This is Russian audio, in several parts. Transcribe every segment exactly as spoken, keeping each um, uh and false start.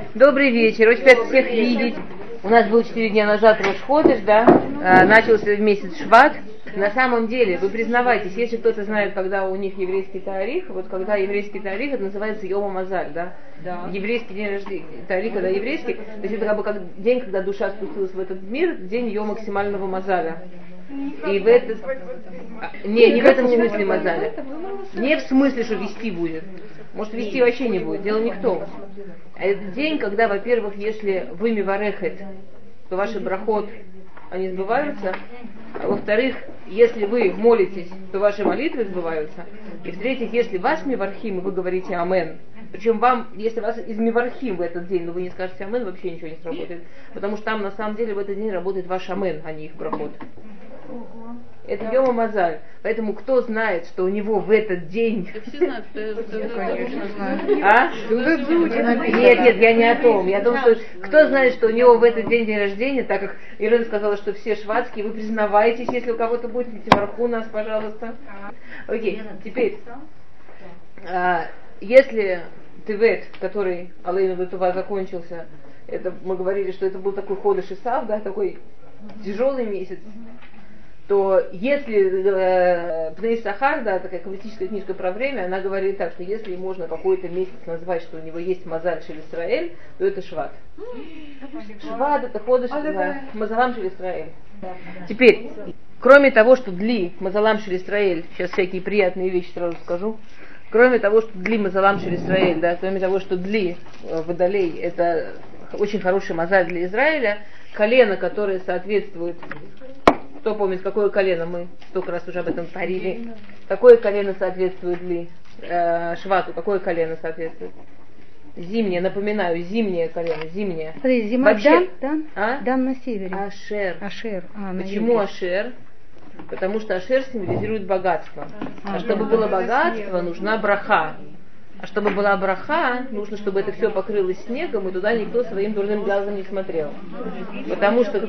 Добрый вечер, очень приятно всех видеть. У нас был четыре дня назад Рош Ходеш, да, а, начался месяц Шват. На самом деле, вы признавайтесь, если кто-то знает, когда у них еврейский тарих, вот когда еврейский тарих, это называется Йома Мазаль, да? Да. Еврейский день рождения, тарих, когда еврейский, то есть это как бы как день, когда душа спустилась в этот мир, день ее максимального Мазаля. И в этот... Не, не в этом смысле Мазаля. Не в смысле, что вести будет. Может, вести вообще не будет, дело не в том. А это день, когда, во-первых, если вы миварехет, то ваши брахот, они сбываются. А во-вторых, если вы молитесь, то ваши молитвы сбываются. И в-третьих, если вас мивархим, вы говорите амен. Причем вам, если вас из мивархим в этот день, но вы не скажете амен, вообще ничего не сработает. Потому что там на самом деле в этот день работает ваш амен, а не их брахот. Это да. Йома Мазаль. Поэтому кто знает, что у него в этот день... Да все знают, что это... Конечно, знают. А? Нет, нет, я не о том. Я о том, что кто знает, что у него в этот день день рождения, так как Ирина сказала, что все швадские, вы признавайтесь, если у кого-то будет, тимарху нас, пожалуйста. Окей, теперь, а, если Тевет, который Алейну Летува закончился, это мы говорили, что это был такой ходыш Исав, да, такой тяжелый месяц, то если э, Пней Сахар, да, такая каббалистическая книжка про время, она говорит так, что если можно какой-то месяц назвать, что у него есть Мазаль Шель Исраэль, то это Шват. Шват это ходыш да, Мазалам Шель Исраэль. Теперь, кроме того, что Дли Мазалам Шель Исраэль, сейчас всякие приятные вещи сразу скажу, кроме того, что Дли Мазалам Шель Исраэль, да, кроме того, что Дли Водолей это очень хороший Мазаль для Израиля, колено, которое соответствует... Кто помнит, какое колено, мы столько раз уже об этом говорили. Какое колено соответствует ли э, Швату? Какое колено соответствует? Зимнее, напоминаю, зимнее колено, зимнее. Смотри, зима вообще, Дан, а? Дан на севере. Ашер. Ашер. А, Почему Ашер? Потому что Ашер символизирует богатство. А, а чтобы было богатство, нужна браха. А чтобы была браха, нужно, чтобы это все покрылось снегом, и туда никто своим дурным глазом не смотрел. Потому что...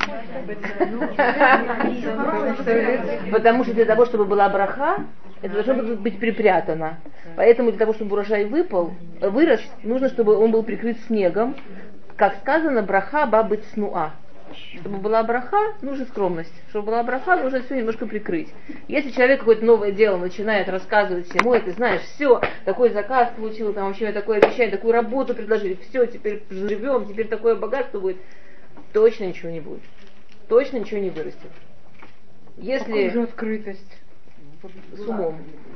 Потому что для того, чтобы была браха, это должно быть припрятано. Поэтому для того, чтобы урожай выпал, вырос, нужно, чтобы он был прикрыт снегом. Как сказано, браха бабыть снуа. Чтобы была браха, нужна скромность. Чтобы была браха, нужно все немножко прикрыть. Если человек какое-то новое дело начинает рассказывать всему, ты знаешь, все, такой заказ получил, там вообще такое обещание, такую работу предложили, все, теперь живем, теперь такое богатство будет, точно ничего не будет. Точно ничего не вырастет. Если... Какая же открытость. С умом.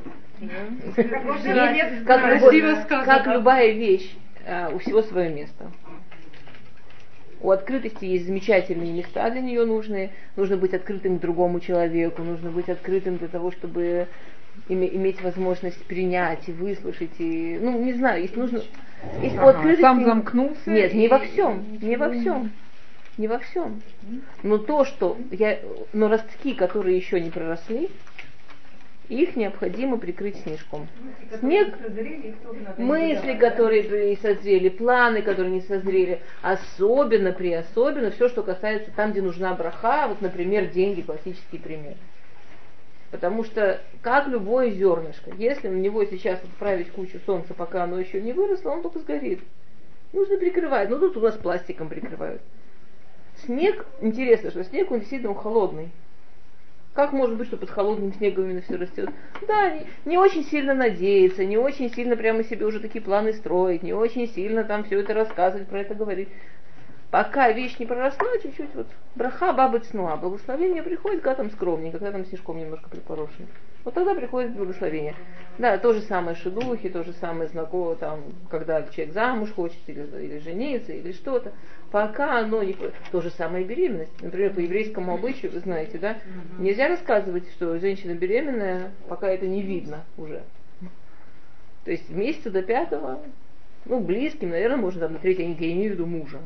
Как любая вещь, у всего свое место. У открытости есть замечательные места для нее нужные. Нужно быть открытым к другому человеку, нужно быть открытым для того, чтобы иметь возможность принять и выслушать. И, ну, не знаю, если нужно... Если ага, открытости... Сам замкнулся? Нет, и... не во всем, не во всем. Не во всем. Но то, что... Я... Но ростки, которые еще не проросли, их необходимо прикрыть снежком. Снег, мысли, которые не созрели, планы, которые не созрели, особенно при особенно все, что касается там, где нужна браха, вот, например, деньги, классический пример. Потому что, как любое зернышко, если на него сейчас отправить кучу солнца, пока оно еще не выросло, он только сгорит. Нужно прикрывать. Ну, тут у нас пластиком прикрывают. Снег, интересно, что снег, он действительно холодный. Как может быть, что под холодным снегом именно все растет? Да, не, не очень сильно надеяться, не очень сильно прямо себе уже такие планы строить, не очень сильно там все это рассказывать, про это говорить. Пока вещь не проросла, чуть-чуть вот браха бабы цнуа, благословение приходит, когда там скромненько, когда там снежком немножко припорошено. Вот тогда приходит благословение. Да, то же самое шедухи, то же самое знакомое, там, когда человек замуж хочет, или, или жениться, или что-то. Пока оно не... То же самое и беременность. Например, по еврейскому обычаю, вы знаете, да, нельзя рассказывать, что женщина беременная, пока это не видно уже. То есть месяца до пятого, ну, близким, наверное, можно там на третьей неделе, я имею в виду мужа.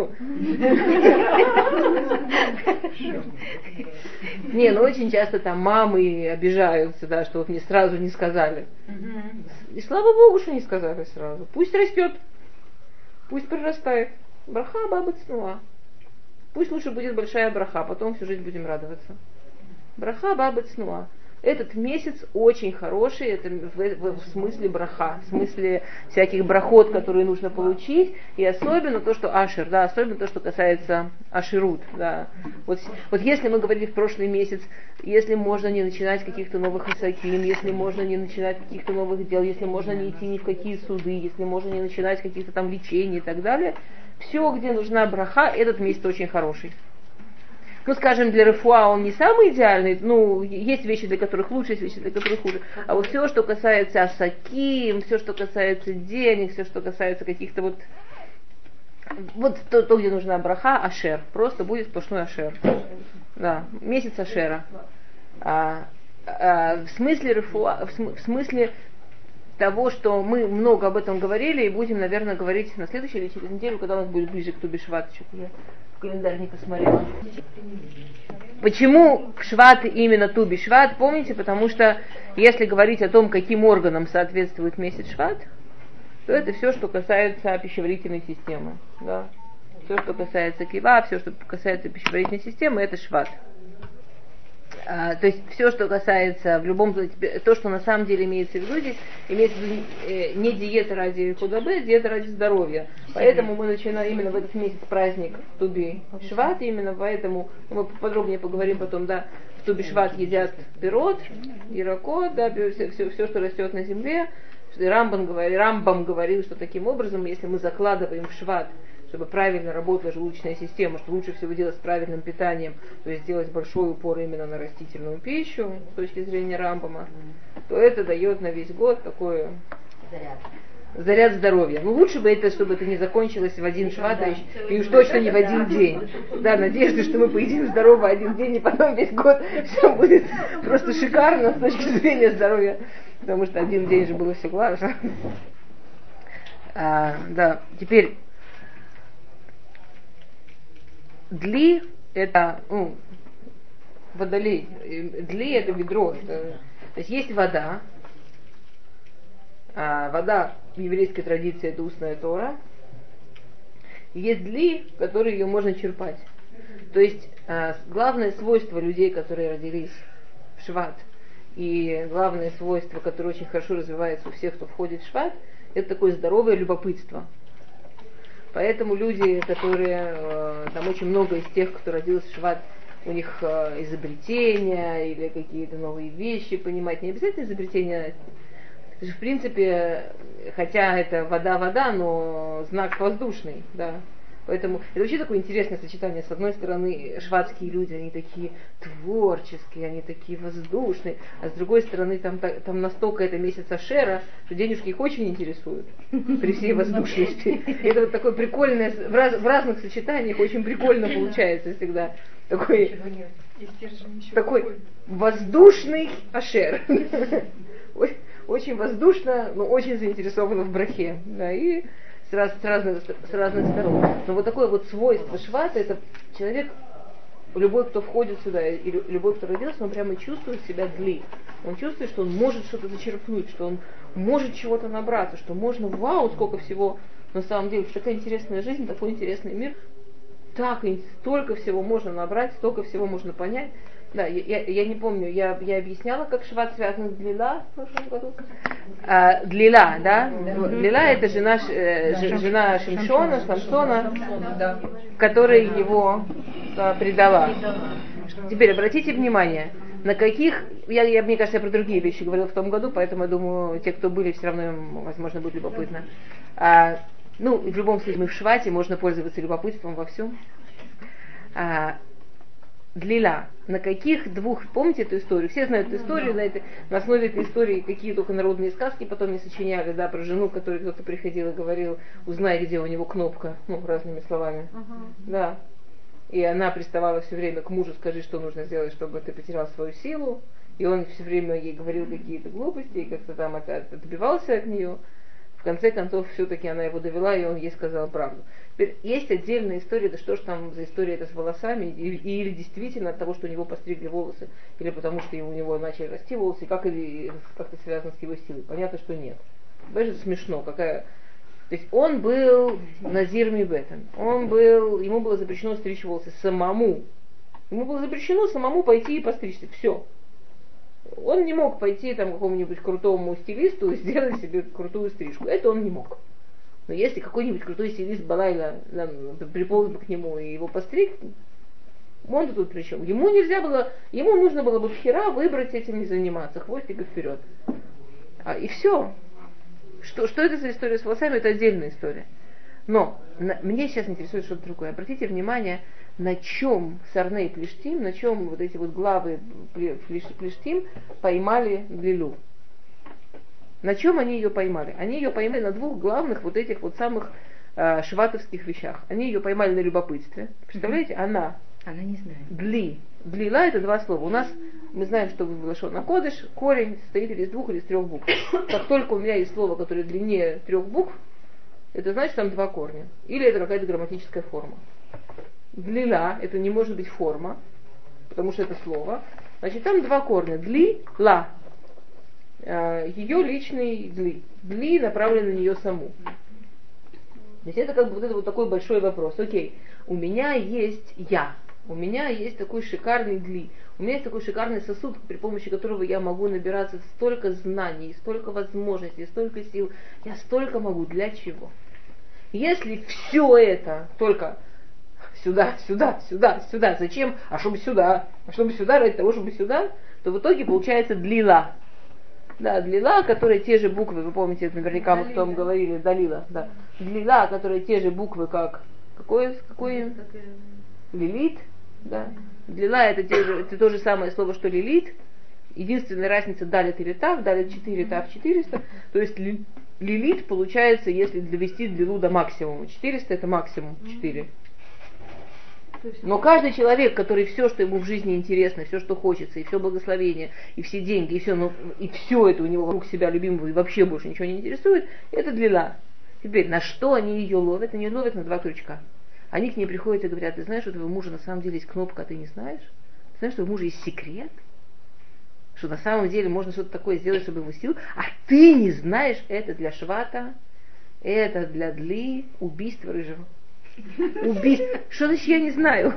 Не, ну очень часто там мамы обижаются, да, что вот мне сразу не сказали. И слава Богу, что не сказали сразу. Пусть растет, пусть прорастает. Браха баба цнуа. Пусть лучше будет большая браха, потом всю жизнь будем радоваться. Браха баба цнуа. Этот месяц очень хороший, это в, в, в смысле браха, в смысле всяких брахот, которые нужно получить, и особенно то, что ашер, да, особенно то, что касается аширут, да. Вот, вот если мы говорили в прошлый месяц, если можно не начинать каких-то новых асаким, если можно не начинать каких-то новых дел, если можно не идти ни в какие суды, если можно не начинать каких-то там лечений и так далее, все, где нужна браха, этот месяц очень хороший. Ну, скажем, для рефуа он не самый идеальный, ну, есть вещи, для которых лучше, есть вещи, для которых хуже. А вот все, что касается асаким, все, что касается денег, все, что касается каких-то вот, вот то, то, где нужна браха, ашер, просто будет сплошной ашер. Да, месяц ашера. А, а, в смысле рефуа, в, см, в смысле того, что мы много об этом говорили и будем, наверное, говорить на следующей или через неделю, когда у нас будет ближе к Тубишват, что-то я в календарь не посмотрела. Почему Шват именно Тубишват? Помните, потому что если говорить о том, каким органам соответствует месяц Шват, то это все, что касается пищеварительной системы. Да? Все, что касается кива, все, что касается пищеварительной системы, это Шват. А, то есть все, что касается в любом случае, то, что на самом деле имеется в виду здесь, имеется в виду э, не диета ради худобы, а диета ради здоровья. Поэтому мы начинаем именно в этот месяц праздник Туби Шват, именно поэтому мы подробнее поговорим потом, да, в Туби Шват едят пирот, иракот, да, все, все, все, что растет на земле. Рамбам говорил, Рамбам говорил, что таким образом, если мы закладываем в Шват, чтобы правильно работала желудочная система, что лучше всего делать с правильным питанием, то есть сделать большой упор именно на растительную пищу, с точки зрения Рамбама, то это дает на весь год такой заряд, заряд здоровья. Ну, лучше бы это, чтобы это не закончилось в один шват, да, и уж точно не в один день. Да, надежда, что мы поедим здорово один день, и потом весь год все будет просто шикарно с точки зрения здоровья, потому что один день же было все главное. А, да, теперь дли это, ну, водолей, дли это ведро, это, то есть есть вода, а вода в еврейской традиции это устная Тора, и есть дли, которые ее можно черпать. То есть а, главное свойство людей, которые родились в Шват, и главное свойство, которое очень хорошо развивается у всех, кто входит в Шват, это такое здоровое любопытство. Поэтому люди, которые, там очень много из тех, кто родился в Шват, у них изобретения или какие-то новые вещи понимать. Не обязательно изобретения. Это же, в принципе, хотя это вода-вода, но знак воздушный, да. Поэтому это вообще такое интересное сочетание. С одной стороны, шватские люди, они такие творческие, они такие воздушные, а с другой стороны, там, там настолько это месяц Ашера, что денежки их очень интересуют при всей воздушности. Это вот такое прикольное, в, раз, в разных сочетаниях очень прикольно получается всегда. Такой, такой воздушный Ашер. Очень воздушно, но очень заинтересован в брахе. Да, и С, раз, с, разных, с разных сторон. Но вот такое вот свойство Швата, это человек, любой, кто входит сюда, и любой, кто родился, он прямо чувствует себя дли. Он чувствует, что он может что-то зачерпнуть, что он может чего-то набраться, что можно, вау, сколько всего на самом деле, такая интересная жизнь, такой интересный мир, так и столько всего можно набрать, столько всего можно понять. Да, я, я не помню, я, я объясняла, как Шват связан с Длила в прошлом году. А, Длила, да? Mm-hmm. Длила это жена, э, ж, жена Шимшона, Самсона, да, которая его а, предала. Теперь обратите внимание, на каких, я, я, мне кажется, я про другие вещи говорила в том году, поэтому я думаю, те, кто были, все равно им, возможно, будет любопытно. А, ну, в любом случае, мы в Швате, можно пользоваться любопытством во всем. А, Длила. На каких двух, помните эту историю? Все знают эту историю, на, этой, на основе этой истории какие только народные сказки потом не сочиняли, да, про жену, которой кто-то приходил и говорил, узнай, где у него кнопка, ну, разными словами. Uh-huh. Да. И она приставала все время к мужу, скажи, что нужно сделать, чтобы ты потерял свою силу. И он все время ей говорил какие-то глупости, и как-то там от, от, отбивался от нее. В конце концов, все-таки она его довела, и он ей сказал правду. Теперь есть отдельная история, да что ж там за история это с волосами, и, или действительно от того, что у него постригли волосы, или потому что у него начали расти волосы, и как это как-то связано с его силой. Понятно, что нет. Понимаешь, это смешно. Какая... То есть он был Назир Мибетен, он был, ему было запрещено стричь волосы самому. Ему было запрещено самому пойти и постричься. Все. Он не мог пойти там, к какому-нибудь крутому стилисту и сделать себе крутую стрижку. Это он не мог. Но если какой-нибудь крутой стилист Балайла приполз бы к нему и его постриг, он тут при чем? Ему нельзя было, ему нужно было бы вчера выбрать этим не заниматься, хвостик и вперед. А, и все. Что, что это за история с волосами, это отдельная история. Но на, меня сейчас интересует что-то другое. Обратите внимание, на чем Сарней Плештим, на чем вот эти вот главы Плештим поймали Лилу. На чем они ее поймали? Они ее поймали на двух главных вот этих вот самых э, шватовских вещах. Они ее поймали на любопытстве. Представляете, она... Она не знает. Дли. Длила это два слова. У нас, мы знаем, что в Лашон а-Кодеш корень состоит или из двух, или из трех букв. Как только у меня есть слово, которое длиннее трех букв, это значит там два корня. Или это какая-то грамматическая форма. Длила, это не может быть форма, потому что это слово. Значит, там два корня. Дли, ла. Ее личный дли. Дли направлен на нее саму. То есть это как бы вот, это вот такой большой вопрос. Окей, у меня есть я. У меня есть такой шикарный дли. У меня есть такой шикарный сосуд, при помощи которого я могу набираться столько знаний, столько возможностей, столько сил. Я столько могу. Для чего? Если все это только сюда, сюда, сюда, сюда, зачем? А чтобы сюда? А чтобы сюда, ради того, чтобы сюда, то в итоге получается длила. Да, длила, которые те же буквы, вы помните, наверняка мы потом говорили, далила, да. Длила, которые те же буквы, как какое, какое? Лилит, да. Длила это, те же, это то же самое слово, что лилит. Единственная разница далит или тав, далит четыре, тав четыреста. То есть ли, лилит получается, если довести длилу до максимума. четыреста это максимум четыре. Но каждый человек, который все, что ему в жизни интересно, все, что хочется, и все благословение, и все деньги, и все, ну, и все это у него вокруг себя любимого, и вообще больше ничего не интересует, это длила. Теперь, на что они ее ловят? Они ее ловят на два крючка. Они к ней приходят и говорят: ты знаешь, у твоего мужа на самом деле есть кнопка, а ты не знаешь? Ты знаешь, что у мужа есть секрет? Что на самом деле можно что-то такое сделать, чтобы его сил, а ты не знаешь, это для швата, это для дли, убийство рыжего. Убийство. Что значит я не знаю?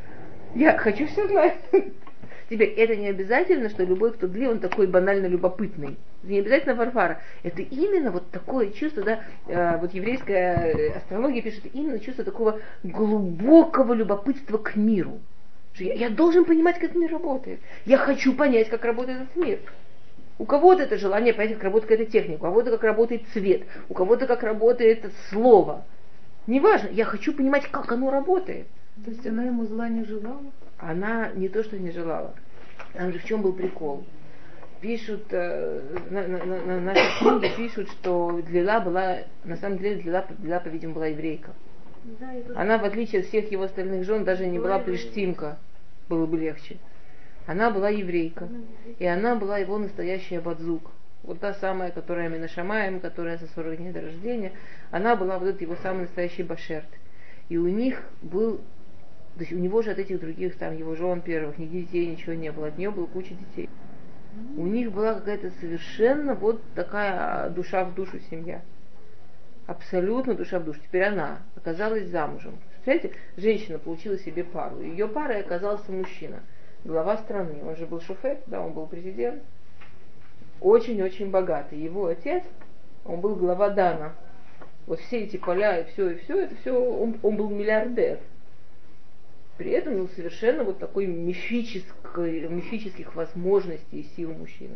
Я хочу все знать. Теперь, это не обязательно, что любой, кто дли, он такой банально любопытный. Это не обязательно Варвара. Это именно вот такое чувство, да, э, вот еврейская астрология пишет, именно чувство такого глубокого любопытства к миру. Что я, я должен понимать, как мир работает. Я хочу понять, как работает этот мир. У кого-то это желание понять, как работает какая-то техника, у кого-то как работает цвет, у кого-то как работает слово. Неважно, я хочу понимать, как оно работает. То есть она ему зла не желала? Она не то, что не желала. Там же в чем был прикол. Пишут, э, на, на, на, на нашей книге пишут, что Длила была, на самом деле Длила, Длила по-видимому, была еврейка. Да, она, в отличие от всех его остальных жен, даже не была плештимка, было бы легче. Она была еврейка. И она была его настоящая бадзук. Вот та самая, которая Минашамаем, которая за сорок дней до рождения, она была вот этот его самый настоящий башерт. И у них был, то есть у него же от этих других, там, его жен первых, ни детей, ничего не было, от нее было куча детей. У них была какая-то совершенно вот такая душа в душу семья. Абсолютно душа в душу. Теперь она оказалась замужем. Представляете, женщина получила себе пару. Ее парой оказался мужчина, глава страны. Он же был шофет, да, он был президент. Очень-очень богатый. Его отец, он был глава Дана. Вот все эти поля и все, и все, это все, он, он был миллиардер. При этом он совершенно вот такой мифической, мифических возможностей и сил мужчины.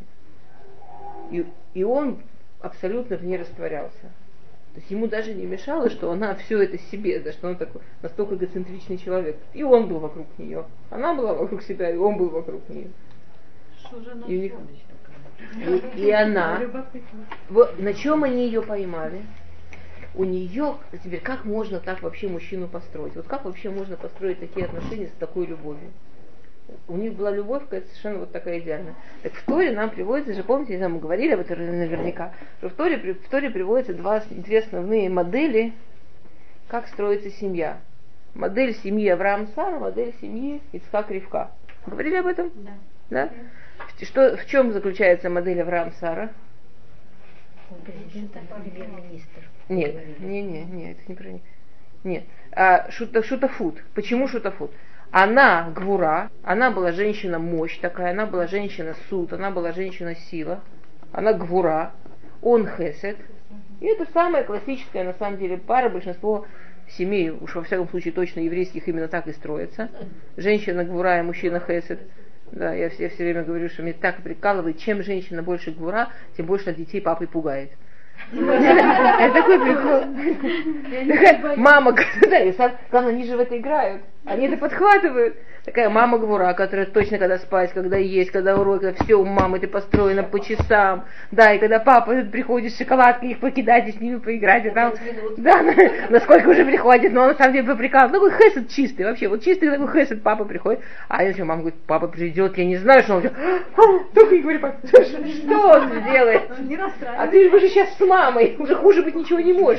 И, и он абсолютно в ней растворялся. То есть ему даже не мешало, что она все это себе, да, что он такой настолько эгоцентричный человек. И он был вокруг нее. Она была вокруг себя, и он был вокруг нее. Что же она и, у них, и, и она, вот, на чем они ее поймали? У нее, теперь, как можно так вообще мужчину построить? Вот как вообще можно построить такие отношения с такой любовью? У них была любовь какая-то совершенно вот такая идеальная. Так в Торе нам приводится, же помните, мы говорили об этом наверняка, что в Торе, в Торе приводятся два две основные модели, как строится семья. Модель семьи Авраам Сара, модель семьи Ицхак Ривка. Говорили об этом? Да. Да? Что, в чем заключается модель Авраам Сара? Президент, премьер-министр. Нет, не, не, не, это не про них. Нет. А, шута, шутафут. Почему шутафут? Она гвура, она была женщина-мощь такая, она была женщина-суд, она была женщина-сила, она гвура, он хесед. И это самая классическая, на самом деле, пара. Большинство семей, уж во всяком случае точно еврейских, именно так и строится. Женщина гвура и мужчина хесед. Да, я все, все время говорю, что меня так прикалывает, чем женщина больше гвура, тем больше от детей папой пугает. Это такой прикол. Мама, да, и главное, они же в это играют. Они это подхватывают. Такая мама гвура, которая точно когда спать, когда есть, когда уроки, все у мамы ты построено по часам. Да, и когда папа приходит с шоколадкой, их покидать и с ними поиграть. И там, да, насколько уже приходит, но он на самом деле поприкал. Ну, такой хесед чистый вообще. Вот чистый такой хесед папа приходит. А я еще мама говорит, папа придет, я не знаю, что он делает. Только не говори, папа, что он делает? А ты уже сейчас с мамой, уже хуже быть ничего не может.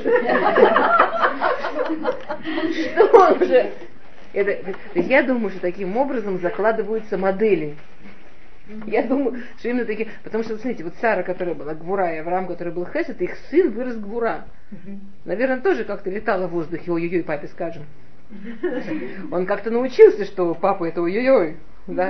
Что он уже? Это, то есть я думаю, что таким образом закладываются модели. Я думаю, что именно такие... Потому что, смотрите, вот Сара, которая была гвура, и Авраам, который был хесед, их сын вырос гвура. Наверное, тоже как-то летала в воздухе, ой-ой-ой, папе скажем. Он как-то научился, что папа это ой-ой-ой. Да?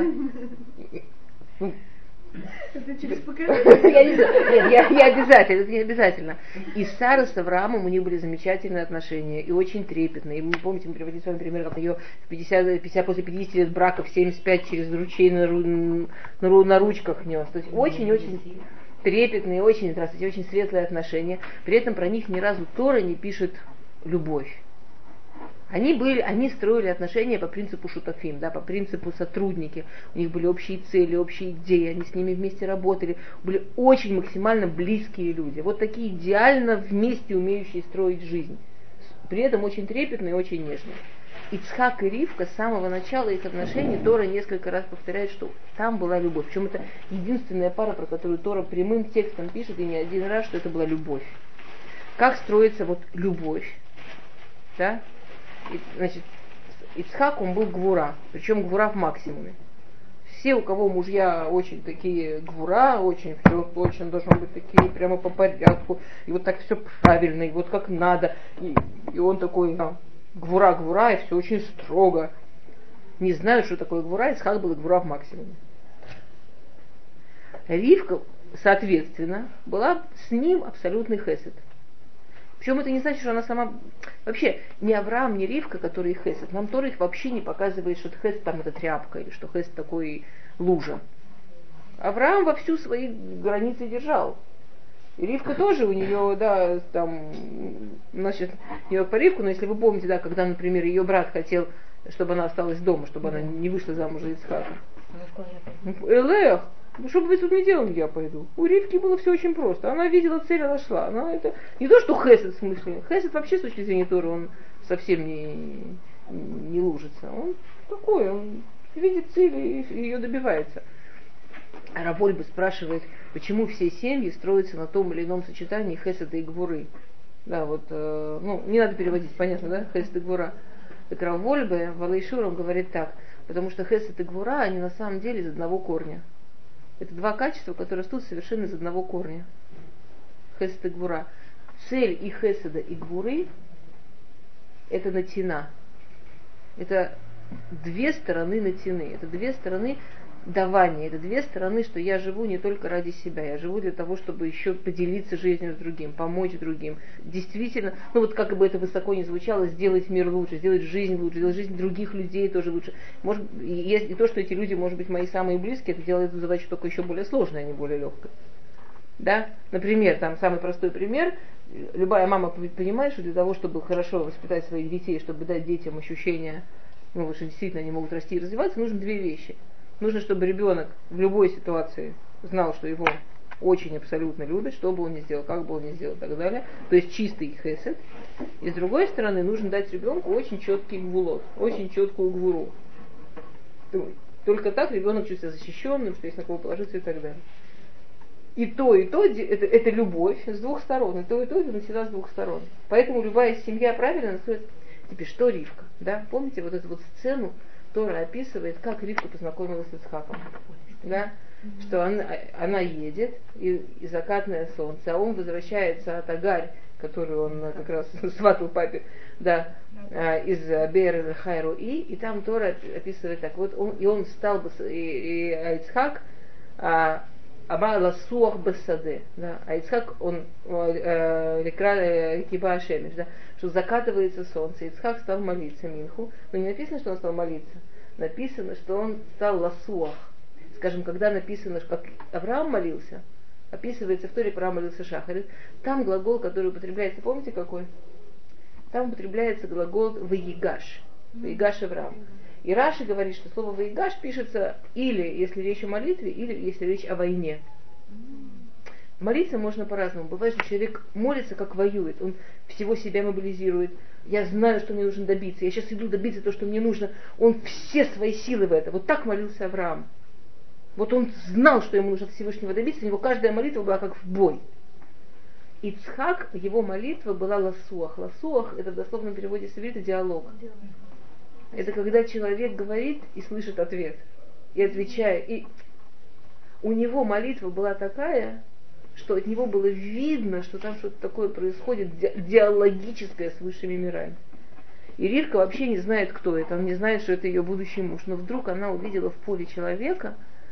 Это через поколение. Я не знаю. Нет, я, я обязательно, это не обязательно. И Сара с Авраамом, у них были замечательные отношения, и очень трепетные. И мы помните, мы приводили с вами пример, как ее в пятьдесят, пятьдесят, после пятидесяти лет брака в семьдесят пять через ручей на, на, на, на ручках нес. То есть очень-очень трепетные, очень, здравствуйте, очень светлые отношения. При этом про них ни разу Тора не пишет любовь. Они, были, они строили отношения по принципу шутафим, да, по принципу сотрудники. У них были общие цели, общие идеи, они с ними вместе работали. Были очень максимально близкие люди. Вот такие идеально вместе умеющие строить жизнь. При этом очень трепетные и очень нежные. Ицхак и Ривка с самого начала их отношений Тора несколько раз повторяет, что там была любовь. Причем это единственная пара, про которую Тора прямым текстом пишет, и не один раз, что это была любовь. Как строится вот любовь? Да? И, значит, Ицхак, он был гвура, причем гвура в максимуме. Все, у кого мужья очень такие гвура, очень все точно должно быть такие, прямо по порядку, и вот так все правильно, и вот как надо, и, и он такой, да, гвура-гвура, и все очень строго. Не знают, что такое гвура, Ицхак был гвура в максимуме. Ривка, соответственно, была с ним абсолютный хесед. Причем это не значит, что она сама... Вообще, ни Авраам, ни Ривка, которые хесед, нам Тора их вообще не показывает, что хесед там это тряпка, или что хесед такой лужа. Авраам вовсю свои границы держал. И Ривка тоже у нее, да, там, значит, не по Ривку, но если вы помните, да, когда, например, ее брат хотел, чтобы она осталась дома, чтобы она не вышла замуж за Ицхака. Элех! Ну, что бы вы тут не делали, я пойду. У Ривки было все очень просто. Она видела цель, она шла. Она это... Не то, что хесед в смысле. Хесед вообще с точки зрения Торы, он совсем не, не лужится. Он такой, он видит цель и ее добивается. А Рав Вольбе спрашивает, почему все семьи строятся на том или ином сочетании хеседа и гвуры. Да, вот, э, ну, не надо переводить, понятно, да, хесед и гвура. Так Рав Вольбе в Алейшур он говорит так, потому что хесед и гвура, они на самом деле из одного корня. Это два качества, которые растут совершенно из одного корня. Хесед и гвура. Цель и хеседа, и гвуры – это натина. Это две стороны натины. Это две стороны давания. Это две стороны, что я живу не только ради себя. Я живу для того, чтобы еще поделиться жизнью с другим, помочь другим. Действительно, ну вот как бы это высоко не звучало, сделать мир лучше, сделать жизнь лучше, сделать жизнь других людей тоже лучше. Может, и, и то, что эти люди, может быть, мои самые близкие, это делает задачу только еще более сложной, а не более легкой. Да? Например, там самый простой пример. Любая мама понимает, что для того, чтобы хорошо воспитать своих детей, чтобы дать детям ощущение, ну, что действительно они могут расти и развиваться, нужно две вещи. Нужно, чтобы ребенок в любой ситуации знал, что его очень абсолютно любят, что бы он ни сделал, как бы он ни сделал и так далее. То есть чистый хесед. И с другой стороны, нужно дать ребенку очень четкий гвулот, очень четкую гвуру. Только так ребенок чувствует себя защищенным, что есть на кого положиться и так далее. И то, и то, это, это любовь с двух сторон. И то, и то, это всегда с двух сторон. Поэтому любая семья правильно называется. Теперь, что Ривка? Да? Помните вот эту вот сцену? Тора описывает, как Ривка познакомилась с Ицхаком. Да? Что она, она едет, и, и закатное солнце, а он возвращается от Агарь, которую он как раз сватал папе, да, из Бер Хайру И, и там Тора описывает так, вот он, и он встал, и, и Ицхак, Аба Ласуах Басаде, да, а Ицхак, он Киба Шемиш, да, что закатывается солнце, Ицхак стал молиться Минху, но не написано, что он стал молиться, написано, что он стал Ласуах. Скажем, когда написано, как Авраам молился, описывается в Торе, Авраам молился Шахарит, там глагол, который употребляется, помните какой? Там употребляется глагол «ваигаш», «ваигаш Авраам». И Раши говорит, что слово «ваигаш» пишется или, если речь о молитве, или если речь о войне. Молиться можно по-разному. Бывает, что человек молится, как воюет. Он всего себя мобилизирует. Я знаю, что мне нужно добиться. Я сейчас иду добиться того, что мне нужно. Он все свои силы в это. Вот так молился Авраам. Вот он знал, что ему нужно от Всевышнего добиться. У него каждая молитва была как в бой. Ицхак, его молитва была ласуах. Ласуах, это в дословном переводе с иврита диалог. Это когда человек говорит и слышит ответ. И отвечает. И у него молитва была такая, что от него было видно, что там что-то такое происходит, диалогическое с высшими мирами. И Ривка вообще не знает, кто это. Он не знает, что это ее будущий муж. Но вдруг она увидела в поле человека,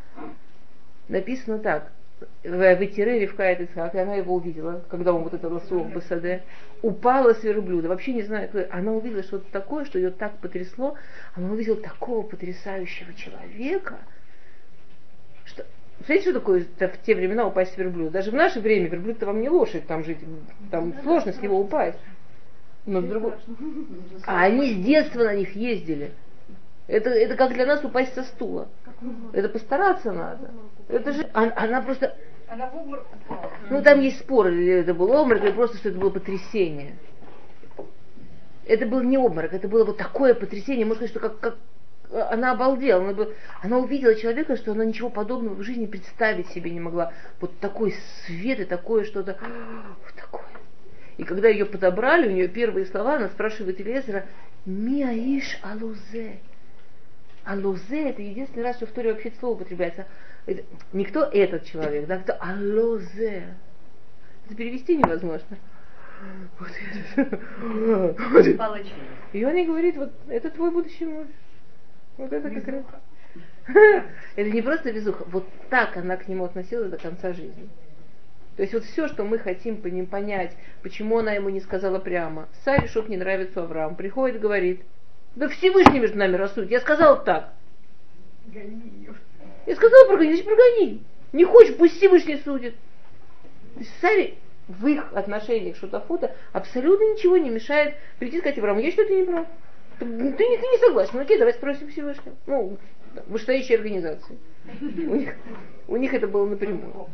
написано так. Ветире Ривка это Ицхак, и она его увидела, когда он вот это ласуах басаде, упала с верблюда, вообще не знаю, кто. Она увидела что-то такое, что ее так потрясло, она увидела такого потрясающего человека, что... Смотрите, что такое в те времена упасть с верблюда? Даже в наше время верблюд-то вам не лошадь там жить, там сложно с него упасть. Но с другой... А они с детства на них ездили. Это, это как для нас упасть со стула. Это постараться надо. Это же, она, она просто... Она в обморок упала. Ну, там есть спор, или это был обморок, или просто, что это было потрясение. Это был не обморок, это было вот такое потрясение, можно сказать, что как, как она обалдела. Она, бы, она увидела человека, что она ничего подобного в жизни представить себе не могла. Вот такой свет и такое что-то... Вот такое. И когда ее подобрали, у нее первые слова, она спрашивает Элиэзера, «Миаиш алузе». Алузе — это единственный раз, что в Торе вообще это слово употребляется. Это, не кто этот человек, да, кто алузе. Это перевести невозможно. Вот это. И он ей говорит, вот это твой будущий муж. Вот это как раз. Это не просто везуха, вот так она к нему относилась до конца жизни. То есть вот все, что мы хотим по ним понять, почему она ему не сказала прямо. Саре что-то не нравится Авраам. Приходит, говорит, да Всевышний между нами рассудит. Я сказал так. Гони ее. Я сказала прогони, значит прогони. Не хочешь, пусть Всевышний судит. То есть Саре в их отношениях шутафута абсолютно ничего не мешает прийти и сказать Аврааму, я что-то не прав. Ты, ты, не, ты не согласен. Ну окей, давай спросим Всевышнего. Ну, вышестоящие организации. У них, у них это было напрямую.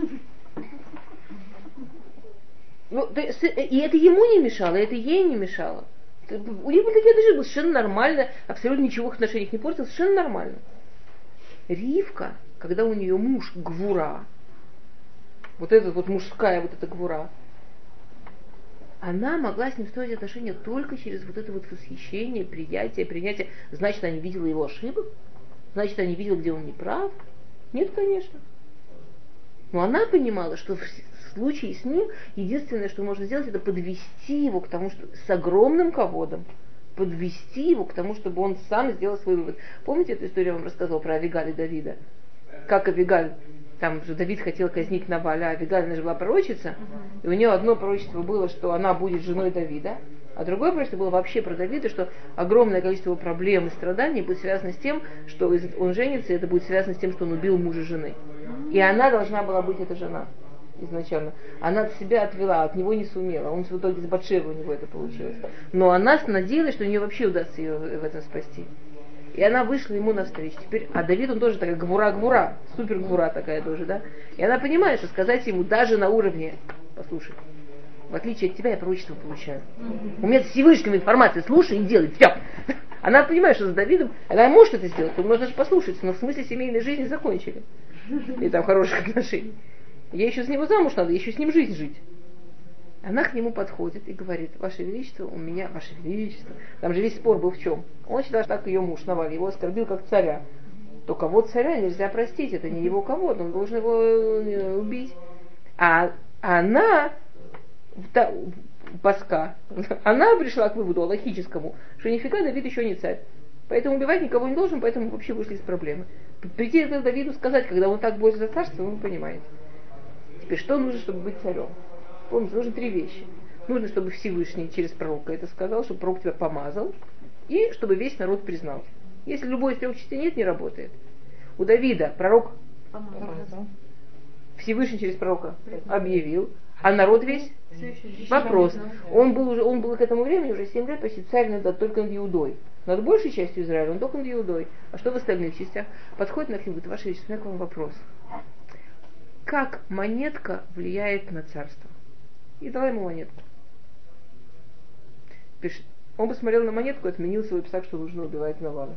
Ну, и это ему не мешало, и это ей не мешало. У них были такие отношения, было совершенно нормально, абсолютно ничего в их отношениях не портилось, совершенно нормально. Ривка, когда у нее муж гвура, вот эта вот мужская вот эта гвура, она могла с ним строить отношения только через вот это вот восхищение, приятие, принятие. Значит, она не видела его ошибок? Значит, она не видела, где он не прав? Нет, конечно. Но она понимала, что в случае с ним единственное, что можно сделать, это подвести его к тому, что с огромным ководом, подвести его к тому, чтобы он сам сделал свой вывод. Помните эту историю, я вам рассказывала про Авигаль и Давида? Как Авигаль, там же Давид хотел казнить Наваля, а Авигаль, она же была пророчица, и у нее одно пророчество было, что она будет женой Давида, а другое пророчество было вообще про Давида, что огромное количество его проблем и страданий будет связано с тем, что он женится, и это будет связано с тем, что он убил мужа жены. И она должна была быть эта жена изначально. Она от себя отвела, от него не сумела. Он в итоге с Батшевой у него это получилось. Но она надеялась, что у нее вообще удастся ее в этом спасти. И она вышла ему навстречу. Теперь, а Давид, он тоже такая гвура-гвура, супер-гвура такая тоже, да? И она понимает, что сказать ему даже на уровне, послушай, в отличие от тебя я пророчество получаю. У меня Всевышнего информация, слушай и делай, все. Она понимает, что с Давидом, она может это сделать, он может даже послушаться, но в смысле семейной жизни закончили. И там хороших отношений. Ей еще с него замуж надо, еще с ним жизнь жить. Она к нему подходит и говорит, Ваше Величество, у меня, Ваше Величество, там же весь спор был в чем? Он считал, что так ее муж Наваль, его оскорбил как царя. То кого царя нельзя простить, это не его кого, он должен его убить. А она паска, она пришла к выводу логическому, что нифига Давид еще не царь. Поэтому убивать никого не должен, поэтому вообще вышли из проблемы. Прийти к Давиду сказать, когда он так борется за царство, вы понимаете. Теперь, что нужно, чтобы быть царем? Помните, нужно три вещи. Нужно, чтобы Всевышний через пророка это сказал, чтобы пророк тебя помазал, и чтобы весь народ признал. Если любой из трех частей нет, не работает. У Давида пророк помазал, Всевышний через пророка объявил, а народ весь вопрос. Он был уже, он был к этому времени уже семь лет почти царь над, только над Иудой. Над большей частью Израиля, он только над Иудой. А что в остальных частях? Подходит на хлеб, говорит: Ваше Величество, у меня к вам вопрос. Как монетка влияет на царство? И давай ему монетку. Пишет. Он посмотрел на монетку и отменил свой псак, что нужно убивать Навала.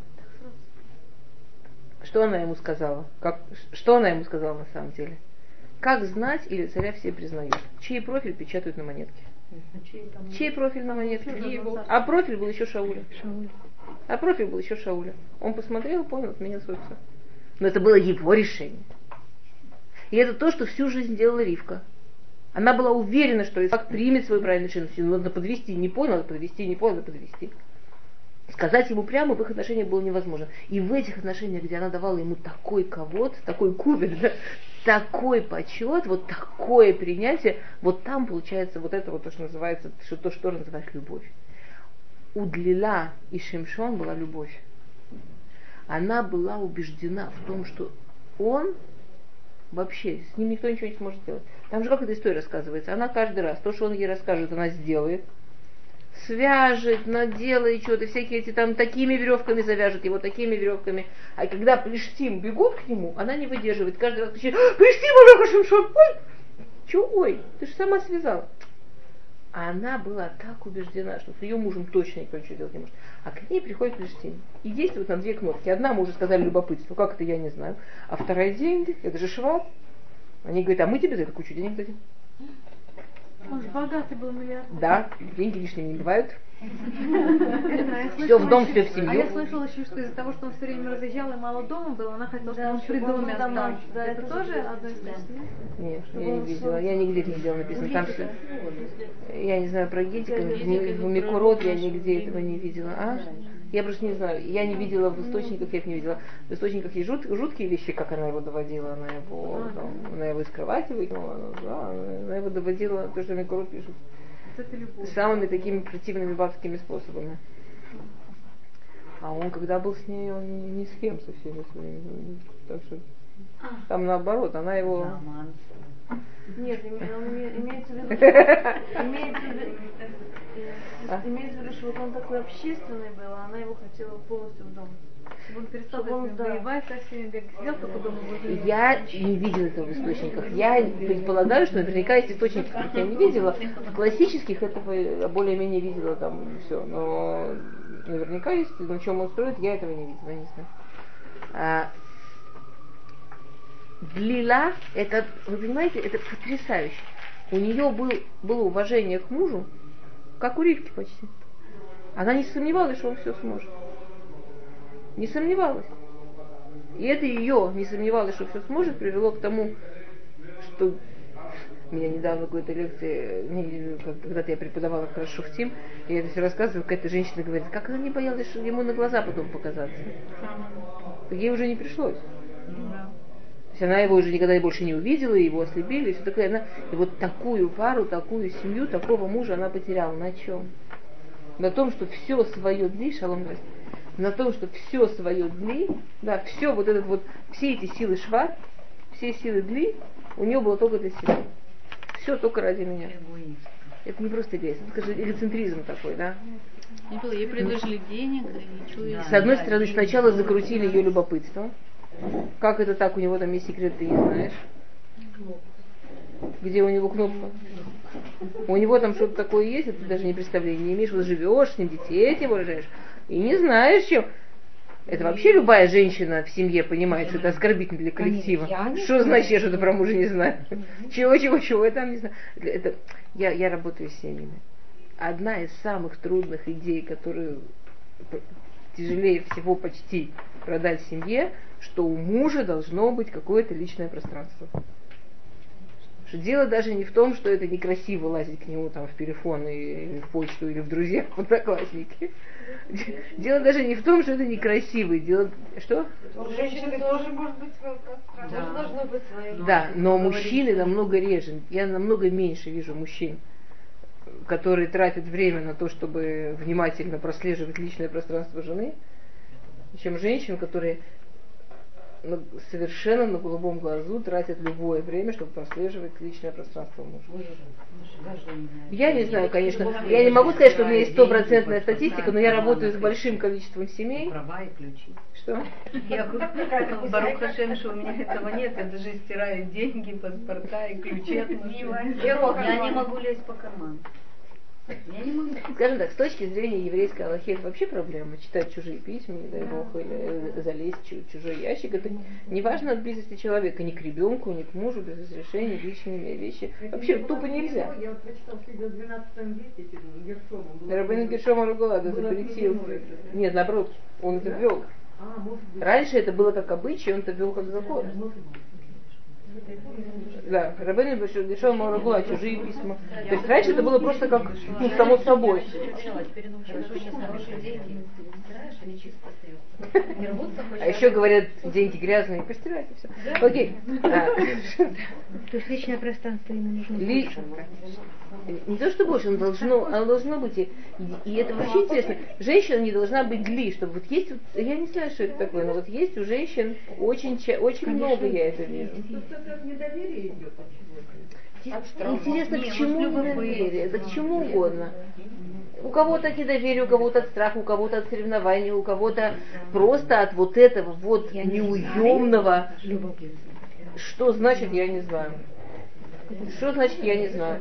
Что она ему сказала? Как, что она ему сказала на самом деле? Как знать, или царя все признают? Чей профиль печатают на монетке? Чей профиль на монетке? А профиль был еще Шауля. Шауль. А профиль был еще Шауля. Он посмотрел, понял, отменил свой псак. Но это было его решение. И это то, что всю жизнь делала Ривка. Она была уверена, что Исаак примет свою правильную решение. Надо подвести, не понял, надо подвести, не понял, надо подвести. Сказать ему прямо в их отношениях было невозможно. И в этих отношениях, где она давала ему такой ковод, такой кубик, да, такой почет, вот такое принятие, вот там получается вот это вот то, что называется, что, то, что называется любовь. У Длила и Шимшон была любовь. Она была убеждена в том, что он вообще, с ним никто ничего не сможет сделать. Там же как эта история рассказывается. Она каждый раз, то, что он ей расскажет, она сделает. Свяжет, наделает что-то, всякие эти там такими веревками завяжет его, такими веревками. А когда Плештим бегут к нему, она не выдерживает. Каждый раз кричит: Плештим, Алёха, Шимшон, ой! Чё, ой, ты же сама связала. А она была так убеждена, что с ее мужем точно никто ничего делать не может. А к ней приходит Плештим и действует на две кнопки. Одна, мы уже сказали, любопытство, как это, я не знаю. А вторая — деньги, это же шваб. Они говорят: а мы тебе за это кучу денег дадим. Он же богатый был, миллиард. Да, деньги лишними не бывают. Все Все в дом, все в семью. А я слышала еще, что из-за того, что он все время разъезжал и мало дома было, она хотела, чтобы он при доме остался. Да, это тоже одно из качеств? Нет, я не видела. Я нигде не видела написано. Там что, я не знаю про Гетика, в Микурот я нигде этого не видела. А? Я просто не знаю. Я не видела в источниках, я их не видела. В источниках есть жут, жуткие вещи, как она его доводила. Она его, там, она его из кровати выкинула. Да, она его доводила, то, что Микурот пишут, самыми такими противными бабскими способами. А он, когда был с ней, он не, не с кем со всеми своими. Так что там наоборот, она его... Нет, имеется в виду, имеется в виду, имеется в виду, что вот он такой общественный был, а она его хотела полностью в дом. Чтобы он перестал воевать со всеми, бегать, сидел только дома. Я не видела этого в источниках. Я предполагаю, что наверняка есть источники, которых я не видела. В классических этого более-менее видела там все. Но наверняка есть, на чем он строит, я этого не видела, не знаю. А, Длила, это, вы понимаете, это потрясающе. У нее был, было уважение к мужу, как у Ривки почти. Она не сомневалась, что он все сможет. Не сомневалась. И это ее не сомневалась, что все сможет, привело к тому, что меня недавно в какой-то лекции, когда-то я преподавала как раз шуфтим, и я это все рассказываю, какая-то женщина говорит: как она не боялась, что ему на глаза потом показаться. Так ей уже не пришлось. То есть она его уже никогда больше не увидела, его ослепили, и все такое. Она, и вот такую пару, такую семью, такого мужа она потеряла. На чем? На том, что все свое дли, шалом, на том, что все свое дли, да, все вот этот вот, все эти силы шва, все силы дли, у нее было только для себя. Все только ради меня. Это не просто эгоизм, это, скажем, эгоцентризм такой, да. Не было, ей предложили денег, и ничего. С одной стороны, сначала закрутили ее любопытство. Как это так, у него там есть секрет, ты не знаешь. Где у него кнопка? У него там что-то такое есть, а ты даже не представления не имеешь. Вот живешь с ним, детей эти рожаешь, и не знаешь, чем. Это вообще любая женщина в семье понимает, что это оскорбительно для коллектива. Что значит, я что-то про мужа не знаю? Чего, чего, чего, я там не знаю. Это, я, я работаю с семьями. Одна из самых трудных идей, которую тяжелее всего почти продать семье, что у мужа должно быть какое-то личное пространство. Что дело даже не в том, что это некрасиво лазить к нему там в телефон или в почту или в друзья, в одноклассники. Дело даже не в том, что это некрасиво. Дело... Что? У женщины тоже может быть свое пространство. Да. Тоже должно быть свое. Да, но мужчины намного реже. Я намного меньше вижу мужчин, которые тратят время на то, чтобы внимательно прослеживать личное пространство жены, чем женщин, которые совершенно на голубом глазу тратят любое время, чтобы прослеживать личное пространство мужа. Я не знаю, конечно, я не могу сказать, что у меня есть стопроцентная статистика, но я работаю с большим количеством семей. Права и ключи. Что? Я Барух Хашем, что у меня этого нет, я даже стираю деньги, паспорта и ключи от машины. Я не могу лезть по карману. Я не могу. Скажем так, с точки зрения еврейской алахи, это вообще проблема. Читать чужие письма, не дай бог, или залезть в чужой ящик. Это не важно от близости человека, ни к ребенку, ни к мужу, без разрешения, личные вещи. Вообще тупо нельзя. Я вот прочитал, что в двенадцатом веке Гершома было. Рабейн Гершом Ругулада запретил. Нет, наоборот, он это ввел. А, может быть. Раньше это было как обычай, он это ввел как закон. Да, Рабейн Гершом Ругулада, чужие письма. То есть раньше это было просто как, ну, само собой. А еще говорят, деньги грязные, постирайте все. Окей. То есть личное пространство ему нужно Ли... Не то, что больше, оно должно, оно должно быть. И, и это вообще интересно. Женщина не должна быть гли, чтобы вот есть, вот, я не знаю, что это такое, но вот есть у женщин очень, очень много, я это вижу. Недоверие идет от чего-то. Интересно, к чему недоверие? Это к чему угодно. У кого-то от недоверия, у кого-то от страха, у кого-то от соревнований, у кого-то просто от вот этого вот неуемного. Что значит, я не знаю. Что значит, я не знаю.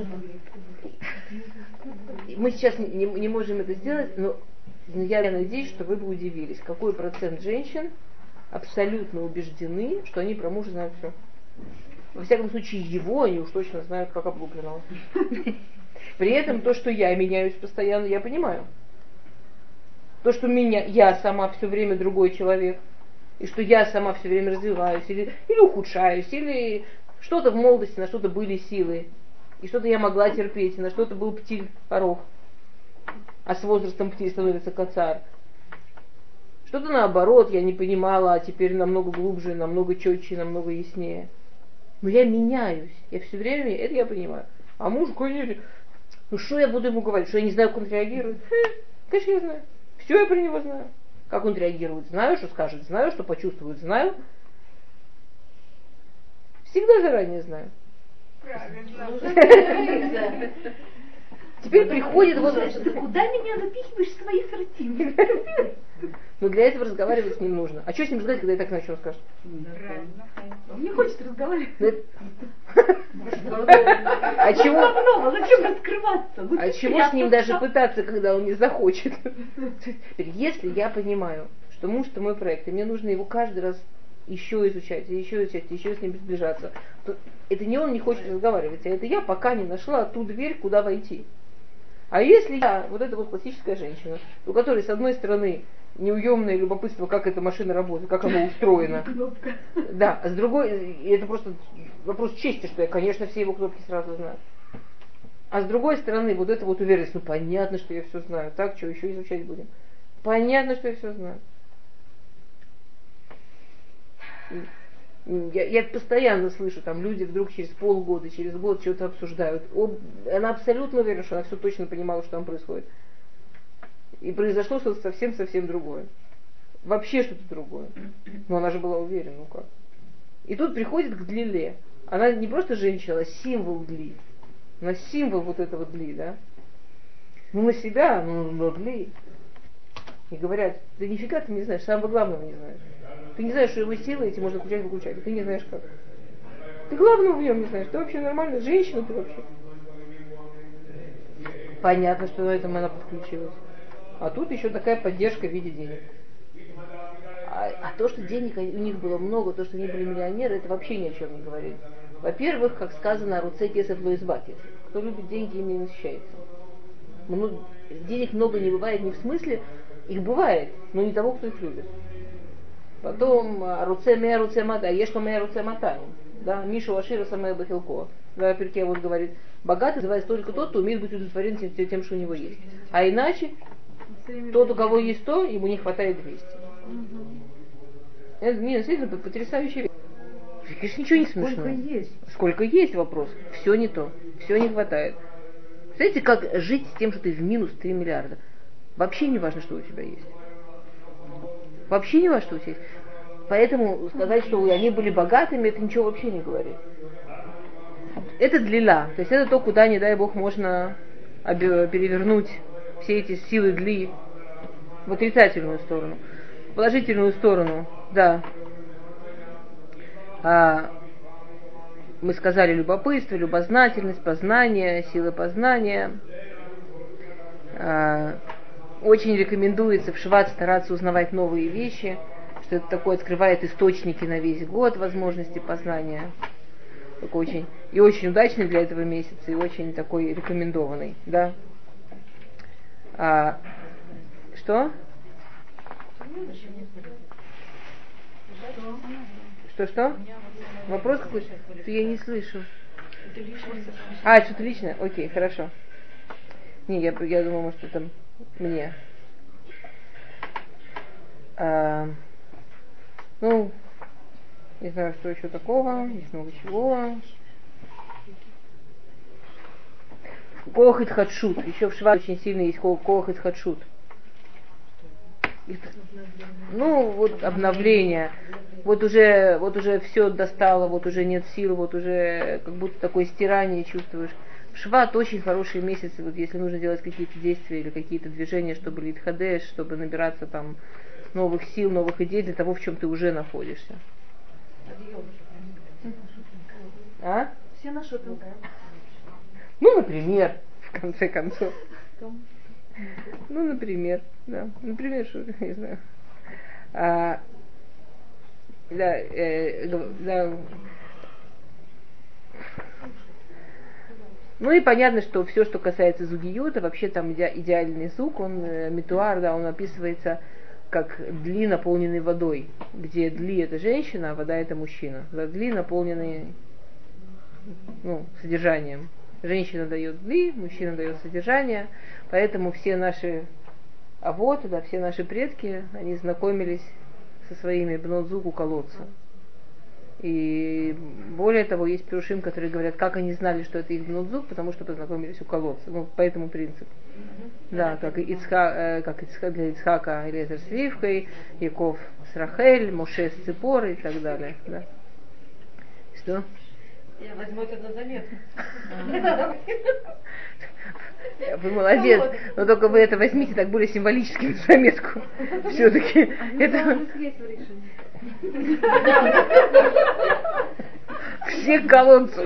Мы сейчас не, не можем это сделать, но я надеюсь, что вы бы удивились, какой процент женщин абсолютно убеждены, что они про мужа знают все. Во всяком случае, его они уж точно знают, как облупленного. При этом то, что я меняюсь постоянно, я понимаю. То, что меня, я сама все время другой человек, и что я сама все время развиваюсь, или, или ухудшаюсь, или что-то в молодости, на что-то были силы, и что-то я могла терпеть, и на что-то был птиль порог, а с возрастом птиль становится кацар. Что-то наоборот я не понимала, а теперь намного глубже, намного четче, намного яснее. Но я меняюсь, я все время, это я понимаю. А муж, конечно, ну что я буду ему говорить, что я не знаю, как он реагирует? Хм, конечно, я знаю. Все я про него знаю. Как он реагирует, знаю, что скажет, знаю, что почувствует, знаю. Всегда заранее знаю. Правильно. Теперь приходит вот... Ты куда меня запихиваешь в свои картины? Но для этого разговаривать с ним нужно. А что с ним разговаривать, когда я так знаю, что он скажет? Он не хочет разговаривать. А чего? Зачем раскрываться? А чего с ним даже пытаться, когда он не захочет? Если я понимаю, что муж это мой проект, и мне нужно его каждый раз еще изучать, еще изучать, еще с ним сближаться, то это не он не хочет разговаривать, а это я пока не нашла ту дверь, куда войти. А если я, вот эта вот классическая женщина, у которой с одной стороны неуемное любопытство, как эта машина работает, как она устроена, да, а с другой, и это просто вопрос чести, что я, конечно, все его кнопки сразу знаю. А с другой стороны, вот эта вот уверенность, ну понятно, что я все знаю, так, что еще изучать будем? Понятно, что я все знаю. Я, я постоянно слышу, там люди вдруг через полгода, через год что-то обсуждают. Об, она абсолютно уверена, что она все точно понимала, что там происходит. И произошло что-то совсем-совсем другое. Вообще что-то другое. Но она же была уверена, ну как. И тут приходит к длиле. Она не просто женщина, а символ дли. Она символ вот этого дли, да. Ну на себя, ну на дли. И говорят, да нифига ты не знаешь, самого главного не знаешь. Ты не знаешь, что его силы эти можно включать и выключать. Ты не знаешь как. Ты главного в нем не знаешь. Ты вообще нормально. Женщина ты вообще. Понятно, что на этом она подключилась. А тут еще такая поддержка в виде денег. А, а то, что денег у них было много, то, что они были миллионеры, это вообще ни о чем не говорит. Во-первых, как сказано, руце кесев ло избакис. Кто любит деньги, ими не насыщается. Много, денег много не бывает не в смысле, их бывает, но не того, кто их любит. Потом руце мея руце мата, ешто мея руце мата. Да, Мишу Ашира самая Бахилко. Да, Перкей вот говорит, богатый называется только тот, кто умеет быть удовлетворен тем, тем, что у него есть. А иначе, тот, у кого есть то, ему не хватает двести. Угу. Это, не, действительно, потрясающая вещь. Конечно, ничего не смешного. Сколько есть? Сколько есть вопрос. Все не то. Все не хватает. Знаете, как жить с тем, что ты в минус три миллиарда? Вообще не важно, что у тебя есть. Вообще не важно, что у тебя есть. Поэтому сказать, что они были богатыми, это ничего вообще не говорит. Это длила. То есть это то, куда, не дай Бог, можно перевернуть все эти силы дли в отрицательную сторону. В положительную сторону, да. А, мы сказали любопытство, любознательность, познание, сила познания. А, очень рекомендуется в Шват стараться узнавать новые вещи, что это такое открывает источники на весь год возможности познания. Такой очень, и очень удачный для этого месяца, и очень такой рекомендованный, да. А, что? Что-что? Вопрос какой-то? Я не слышу. А, что-то личное? Окей, хорошо. Не, я, я думала, может, это мне. А, ну, не знаю, что еще такого. Есть много чего. Коах и Хадшут. Еще в Шват очень сильно есть Коах и Хадшут. Ну, вот обновление. Вот уже, вот уже все достало, вот уже нет сил, вот уже как будто такое стирание чувствуешь. В Шват очень хорошие месяцы, вот если нужно делать какие-то действия или какие-то движения, чтобы литхадеш, чтобы набираться там новых сил, новых идей для того, в чем ты уже находишься. А? Все на шопинг. Ну, например, в конце концов. Ну, например, да. Например, что, не знаю. А, да, э, да. Ну и понятно, что все, что касается зугиюта, вообще там иде, идеальный зуг, он, э, митуар, да, он описывается как дли, наполненный водой, где дли это женщина, а вода это мужчина. Да, дли, наполненные, ну, содержанием. Женщина дает дли, мужчина дает содержание, поэтому все наши авоты, да, все наши предки, они знакомились со своими бнот-зуг у колодца. И более того, есть пирушим, которые говорят, как они знали, что это их бнот-зуг, потому что познакомились у колодца. Ну, по этому принципу. Mm-hmm. Да, как, Ицха, э, как Ицха, для Ицхака Элиэзер с Ривкой, Яков с Рахель, Моше с Ципорой и так далее. Да. Что? Я возьму это на заметку. Вы молодец, но только вы это возьмите так более символически на заметку. Все-таки это... Все к колодцу.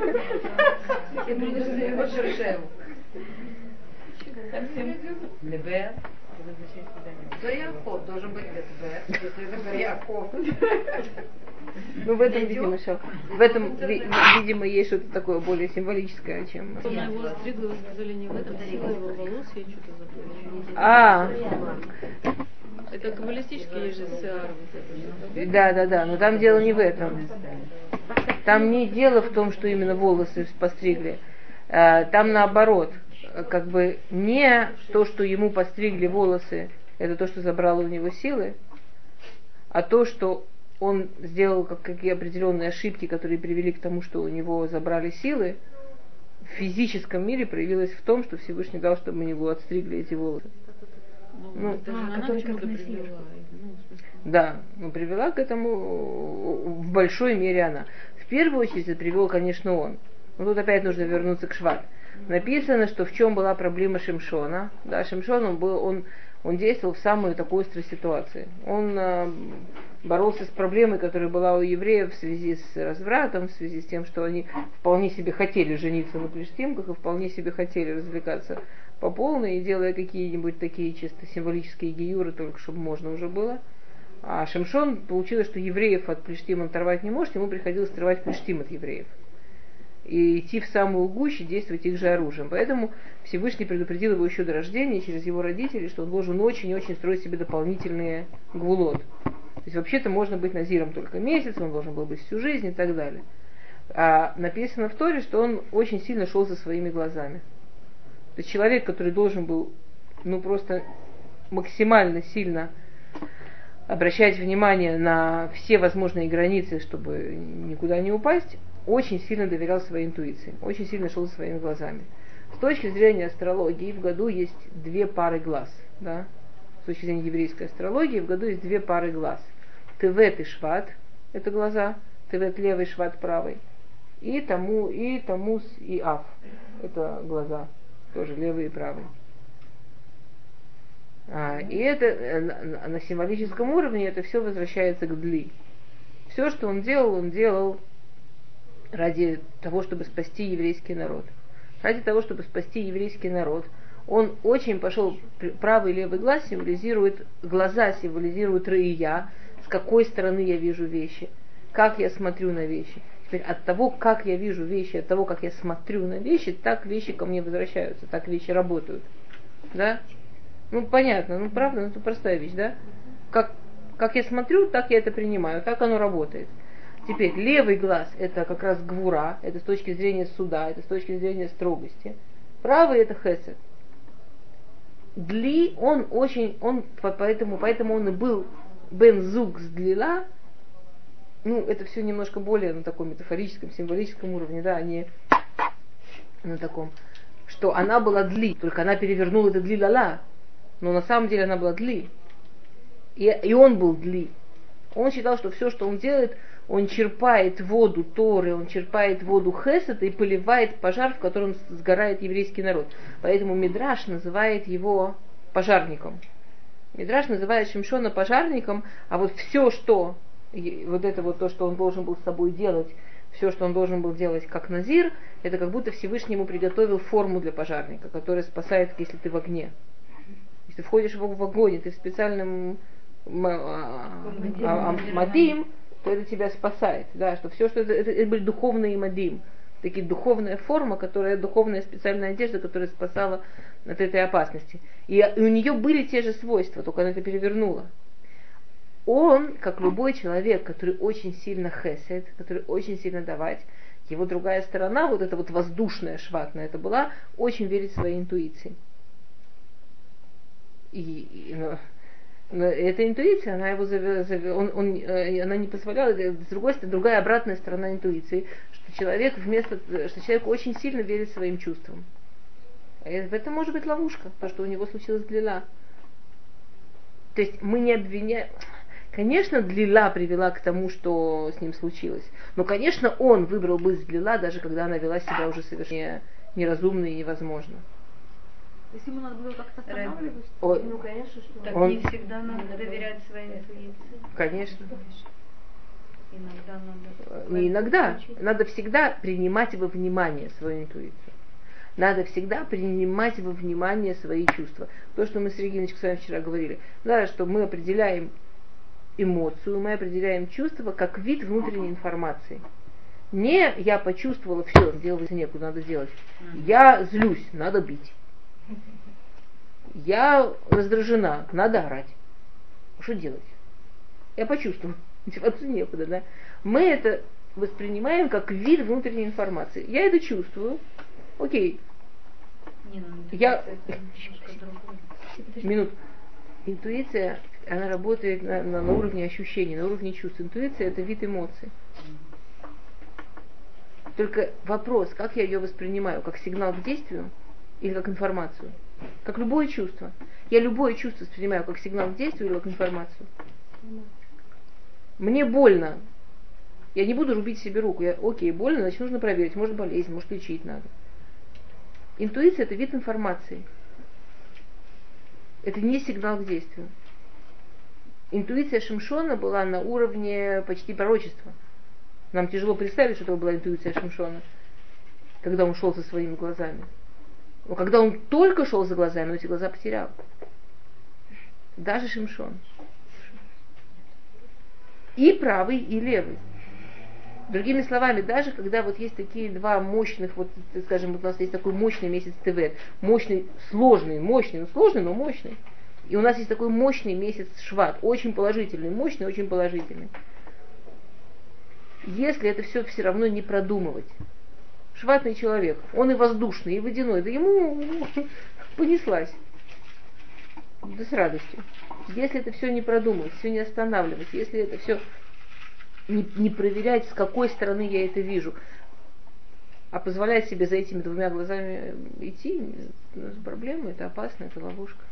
Лебе. Зарьяков должен быть Лебе. Если это Зарьяков. Ну, в этом, видимо, шо, в этом, видимо, есть что-то такое более символическое, чем... Она его стригла, вы сказали, не в этом, сила его волос, я что-то забыла. А, это каббалистический есть же сеар. да, да, да, но там дело не в этом. Там не дело в том, что именно волосы постригли. Там наоборот, как бы не то, что ему постригли волосы, это то, что забрало у него силы, а то, что он сделал как, какие определенные ошибки, которые привели к тому, что у него забрали силы, в физическом мире проявилось в том, что Всевышний дал, чтобы у него отстригли эти волосы. Ну, ну, это же а, она к чему-то привела. Ну, да, ну, привела к этому в большой мере она. В первую очередь это привел, конечно, он. Но тут опять нужно вернуться к Шват. Написано, что в чем была проблема Шимшона. Да, Шимшон, он был, он, он действовал в самую такую острую ситуацию. Он э, боролся с проблемой, которая была у евреев в связи с развратом, в связи с тем, что они вполне себе хотели жениться на плештимках и вполне себе хотели развлекаться по полной, и делая какие-нибудь такие чисто символические гиюры, только чтобы можно уже было. А Шимшон, получилось, что евреев от плештим он оторвать не может, ему приходилось отрывать плештим от евреев. И идти в самую гущу, действовать их же оружием. Поэтому Всевышний предупредил его еще до рождения через его родителей, что он должен очень-очень строить себе дополнительные гвулот. То есть вообще-то можно быть назиром только месяц, он должен был быть всю жизнь и так далее. А написано в Торе, что он очень сильно шел за своими глазами. То есть человек, который должен был, ну просто максимально сильно обращать внимание на все возможные границы, чтобы никуда не упасть, очень сильно доверял своей интуиции, очень сильно шел за своими глазами. С точки зрения астрологии в году есть две пары глаз. Да? С точки зрения еврейской астрологии в году есть две пары глаз. Тевет и Шват – это глаза, Тевет левый, Шват правый. И Таму, и Тамус, и Ав – это глаза, тоже левый и правый. А, и это на, на символическом уровне это все возвращается к Дли. Все, что он делал, он делал ради того, чтобы спасти еврейский народ. Ради того, чтобы спасти еврейский народ, он очень пошел, правый и левый глаз символизирует, глаза символизируют рыя, с какой стороны я вижу вещи, как я смотрю на вещи. Теперь от того, как я вижу вещи, от того, как я смотрю на вещи, так вещи ко мне возвращаются, так вещи работают. Да? Ну, понятно, ну, правда, ну, это простая вещь, да? Как, как я смотрю, так я это принимаю, так оно работает. Теперь, левый глаз, это как раз гвура, это с точки зрения суда, это с точки зрения строгости. Правый это хесед. Дли, он очень, он, поэтому, поэтому он и был бен зуг с длила, ну, это все немножко более на таком метафорическом, символическом уровне, да, а не на таком, что она была дли, только она перевернула это дли ла-ла. Но на самом деле она была дли. И, и он был дли. Он считал, что все, что он делает, он черпает воду Торы, он черпает воду Хесета и поливает пожар, в котором сгорает еврейский народ. Поэтому Мидраш называет его пожарником. Мидраш называет Шимшона пожарником, а вот все, что, вот это вот то, что он должен был с собой делать, все, что он должен был делать как назир, это как будто Всевышний ему приготовил форму для пожарника, которая спасает, если ты в огне. Если ты входишь в огонь, ты в специальном мадим, то это тебя спасает. Да, что все, что это, это, это были духовные мадим. Такие духовная форма, которая, духовная специальная одежда, которая спасала от этой опасности. И, и у нее были те же свойства, только она это перевернула. Он, как любой человек, который очень сильно хесед, который очень сильно давать, его другая сторона, вот эта вот воздушная шватная, это была очень верить своей интуиции. И, и, но, но эта интуиция, она его завела, завела, он, он, она не позволяла, с другой стороны, другая обратная сторона интуиции, что человек вместо, что человек очень сильно верит своим чувствам. И это может быть ловушка, то, что у него случилось длила. То есть мы не обвиняем. Конечно, длила привела к тому, что с ним случилось. Но, конечно, он выбрал быть длила, даже когда она вела себя уже совершенно неразумно и невозможно. Если ему надо было как-то останавливать, он, ну, конечно, что... Так он, не всегда надо доверять своей интуиции. Конечно. Иногда надо... Не иногда. Надо всегда принимать во внимание свою интуицию. Надо всегда принимать во внимание свои чувства. То, что мы с Региночкой с вами вчера говорили. Да, что мы определяем эмоцию, мы определяем чувство как вид внутренней информации. Не я почувствовала, все, делать некуда, надо делать. Я злюсь, надо бить. Я раздражена, надо орать. Что делать? Я почувствовала, деваться некуда, да? Мы это воспринимаем как вид внутренней информации. Я это чувствую, окей. Не, ну, я... другое. Минут. Интуиция, она работает на, на, на уровне ощущений, на уровне чувств. Интуиция это вид эмоций. Только вопрос, как я ее воспринимаю, как сигнал к действию или как информацию? Как любое чувство. Я любое чувство воспринимаю как сигнал к действию или как информацию. Мне больно. Я не буду рубить себе руку. Я, окей, больно, значит нужно проверить. Может болезнь, может лечить надо. Интуиция это вид информации. Это не сигнал к действию. Интуиция Шимшона была на уровне почти пророчества. Нам тяжело представить, что это была интуиция Шимшона, когда он шел со своими глазами. Но когда он только шел за глазами, он эти глаза потерял. Даже Шимшон. И правый, и левый. Другими словами, даже когда вот есть такие два мощных, вот, скажем, вот у нас есть такой мощный месяц Тевет, мощный, сложный, мощный, ну сложный, но мощный. И у нас есть такой мощный месяц Шват, очень положительный, мощный, очень положительный. если это все все равно не продумывать. Шватный человек, он и воздушный, и водяной, да ему понеслась. Да с радостью. Если это все не продумывать, все не останавливать, если это все не, не проверять, с какой стороны я это вижу, а позволять себе за этими двумя глазами идти, это проблема, это опасно, это ловушка.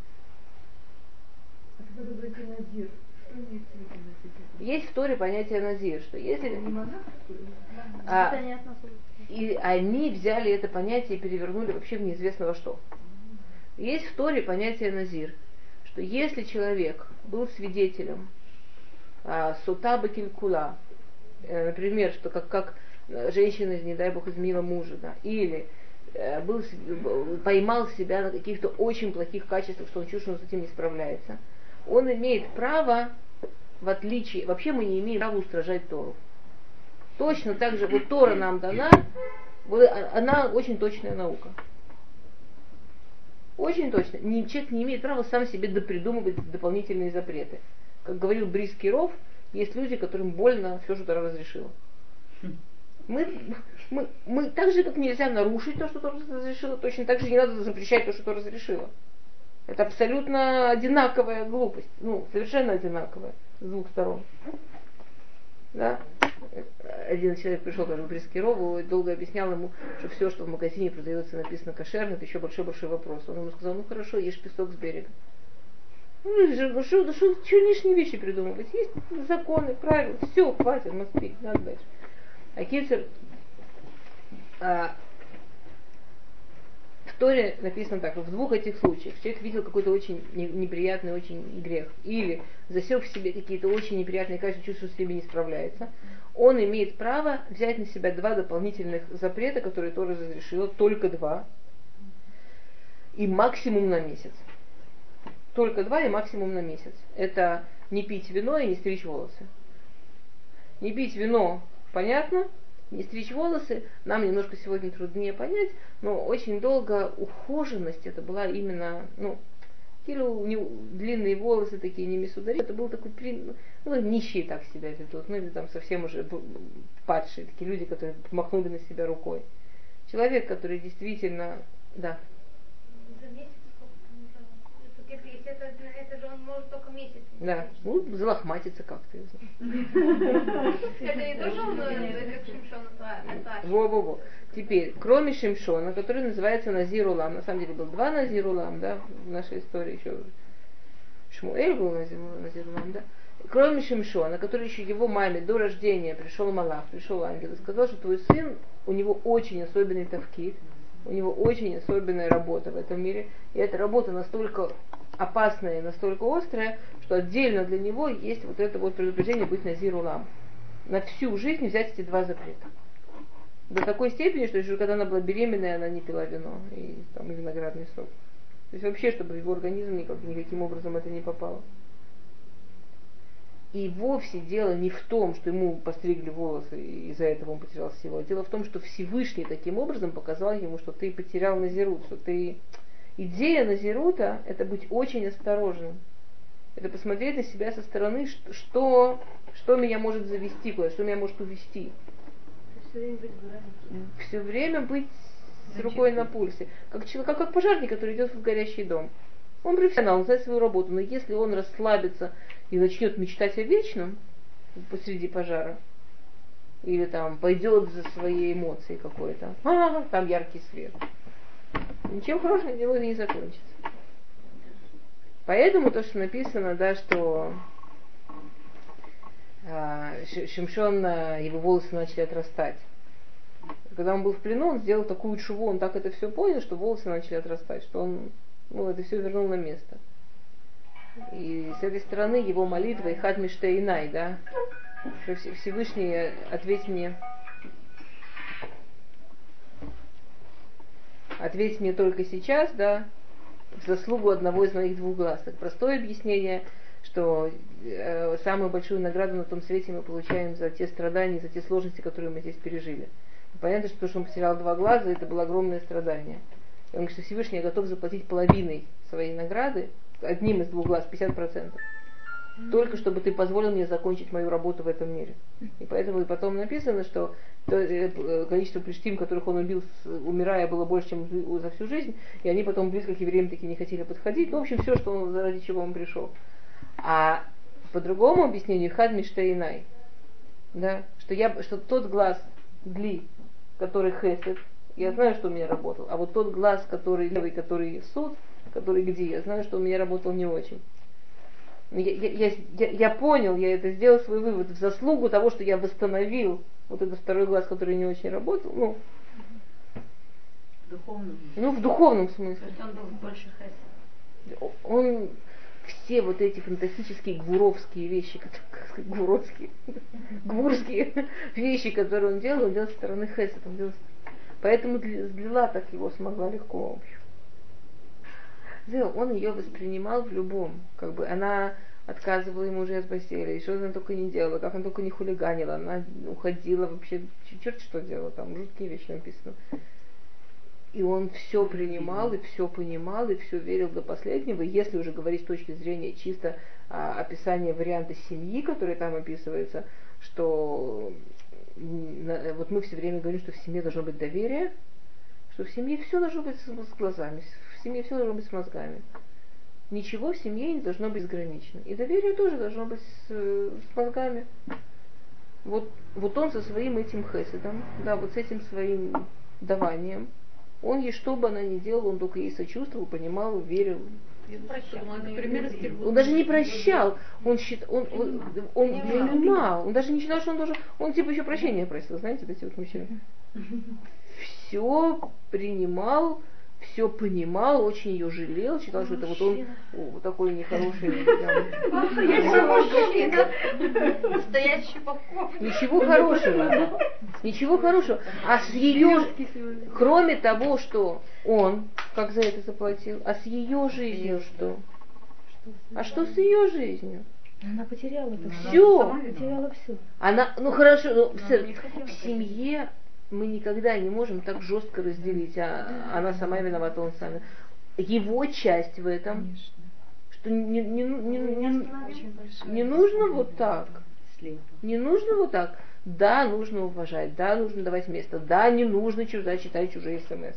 Есть в Торе понятие назир, что если... А, и они взяли это понятие и перевернули вообще в неизвестно во что. Есть в Торе понятие назир, что если человек был свидетелем а, сута бакилькула, э, например, что как, как женщина, не дай бог, изменила мужа, да, или э, был, поймал себя на каких-то очень плохих качествах, что он чувствует, что он с этим не справляется, он имеет право, в отличие, вообще мы не имеем права устражать Тору. Точно так же, вот Тора нам дана, вот, она очень точная наука. Очень точно. Человек не имеет права сам себе допридумывать дополнительные запреты. Как говорил Брис Киров, есть люди, которым больно все, что Тора разрешила. Мы, мы, мы так же, как нельзя нарушить то, что Тора разрешила, точно так же не надо запрещать то, что Тора разрешила. Это абсолютно одинаковая глупость. Ну, совершенно одинаковая с двух сторон. Да? Один человек пришел к Брис Кирову и долго объяснял ему, что все, что в магазине продается, написано кошерно, это еще большой-большой вопрос. Он ему сказал, ну хорошо, ешь песок с берега. Ну что, ну, что лишние вещи придумывать? Есть законы, правила, все, хватит, моспить, надо дальше. А Кицер, а, в Торе написано так, в двух этих случаях человек видел какой-то очень неприятный очень грех, или засек в себе какие-то очень неприятные качества, чувствует, что с себе не справляется, он имеет право взять на себя два дополнительных запрета, которые Тора разрешила, только два, и максимум на месяц. Только два и максимум на месяц. Это не пить вино и не стричь волосы. Не пить вино, понятно, не стричь волосы, нам немножко сегодня труднее понять, но очень долго ухоженность это была именно, ну, у него длинные волосы такие, не мисудари, это был такой, ну, нищие так себя ведут, ну, или там совсем уже падшие, такие люди, которые махнули на себя рукой. Человек, который действительно, да. Если это, это же он может только месяц. Да, ну, залохматиться как-то. Это не тоже он, как Шимшон, Во-во-во. Теперь, кроме Шимшона, который называется Назир Улам, на самом деле был два Назир Улам, да, в нашей истории еще Шмуэль был Назир, Назир Улам, да. Кроме Шимшона, который еще его маме до рождения пришел Малах, пришел ангел и сказал, что твой сын, у него очень особенный тавкид, у него очень особенная работа в этом мире, и эта работа настолько опасная и настолько острая, что отдельно для него есть вот это вот предупреждение быть Назир Улам. На всю жизнь взять эти два запрета. До такой степени, что еще когда она была беременная, она не пила вино и, там, и виноградный сок. То есть вообще, чтобы в его организм никак, никаким образом это не попало. И вовсе дело не в том, что ему постригли волосы, и из-за этого он потерял силу. Дело в том, что Всевышний таким образом показал ему, что ты потерял назирут, что ты... Идея назирута – это быть очень осторожным. Это посмотреть на себя со стороны, что, что меня может завести куда, что меня может увести. Все время быть Все время быть с рукой на пульсе. Как, как, как пожарник, который идет в горящий дом. Он профессионал, он знает свою работу, но если он расслабится и начнет мечтать о вечном посреди пожара, или там пойдет за своей эмоцией какой-то, а, там яркий свет, ничем хорошим дело не закончится. Поэтому то, что написано, да, что а, Шимшон, его волосы начали отрастать. Когда он был в плену, он сделал такую шуву, он так это все понял, что волосы начали отрастать, что он, ну, это все вернул на место. И с этой стороны его молитва и хат миштейнай, да, что Всевышний ответь мне, ответь мне только сейчас, да, в заслугу одного из моих двух глаз. Так простое объяснение, что э, самую большую награду на том свете мы получаем за те страдания, за те сложности, которые мы здесь пережили. И понятно, что то, что он потерял два глаза, это было огромное страдание. И он говорит, что Всевышний готов заплатить половиной своей награды, одним из двух глаз, пятьдесят процентов. только чтобы ты позволил мне закончить мою работу в этом мире. И поэтому и потом написано, что количество плештим, которых он убил, умирая, было больше, чем за всю жизнь, и они потом близко к евреям таки не хотели подходить. Ну, в общем, все, что он, ради чего он пришел. А по другому объяснению, хад миштейнай, да, что, я, что тот глаз дли, который хесед, я знаю, что у меня работал, а вот тот глаз, который левый, который суд, который где, я знаю, что у меня работал не очень. Я, я, я, я понял, я это сделал свой вывод в заслугу того, что я восстановил вот этот второй глаз, который не очень работал, ну, В духовном. ну в духовном смысле. То есть он был больше хесед. Он все вот эти фантастические гвуровские вещи, которые, гвуровские, гвурские вещи, которые он делал, он делал со стороны хесед, он делал, поэтому Длила так его смогла легко, в общем. Он ее воспринимал в любом, как бы она отказывала ему уже от постели, и что она только не делала, как она только не хулиганила, она уходила вообще, черт что делала, там жуткие вещи написаны. И он все принимал, и все понимал, и все верил до последнего. И если уже говорить с точки зрения чисто а, описания варианта семьи, который там описывается, что на, вот мы все время говорим, что в семье должно быть доверие, что в семье все должно быть с, с глазами, в семье все должно быть с мозгами. Ничего в семье не должно быть безгранично. И доверие тоже должно быть с, с мозгами. Вот, вот он со своим этим хеседом, да, вот с этим своим даванием, он ей, что бы она ни делала, он только ей сочувствовал, понимал, верил. Он даже не прощал, он, счит, он, он, он, он понимал, он даже не считал, что он должен, он типа еще прощения просил, знаете, эти вот мужчины. Все принимал, все понимал, очень ее жалел, считал, что это вот он о, такой нехороший. Настоящий бабков. Ничего хорошего. Ничего хорошего. А с ее, кроме того, что он, как за это заплатил, а с ее жизнью что? А что с ее жизнью? Она потеряла это все. Она потеряла все. Она, ну хорошо, но в, в семье мы никогда не можем так жестко разделить, а она сама виновата, он сам. Его часть в этом, конечно, что не, не, не, не, не нужно вот так. Не нужно вот так. Да, нужно уважать, да, нужно давать место, да, не нужно чужая читать чужие смс.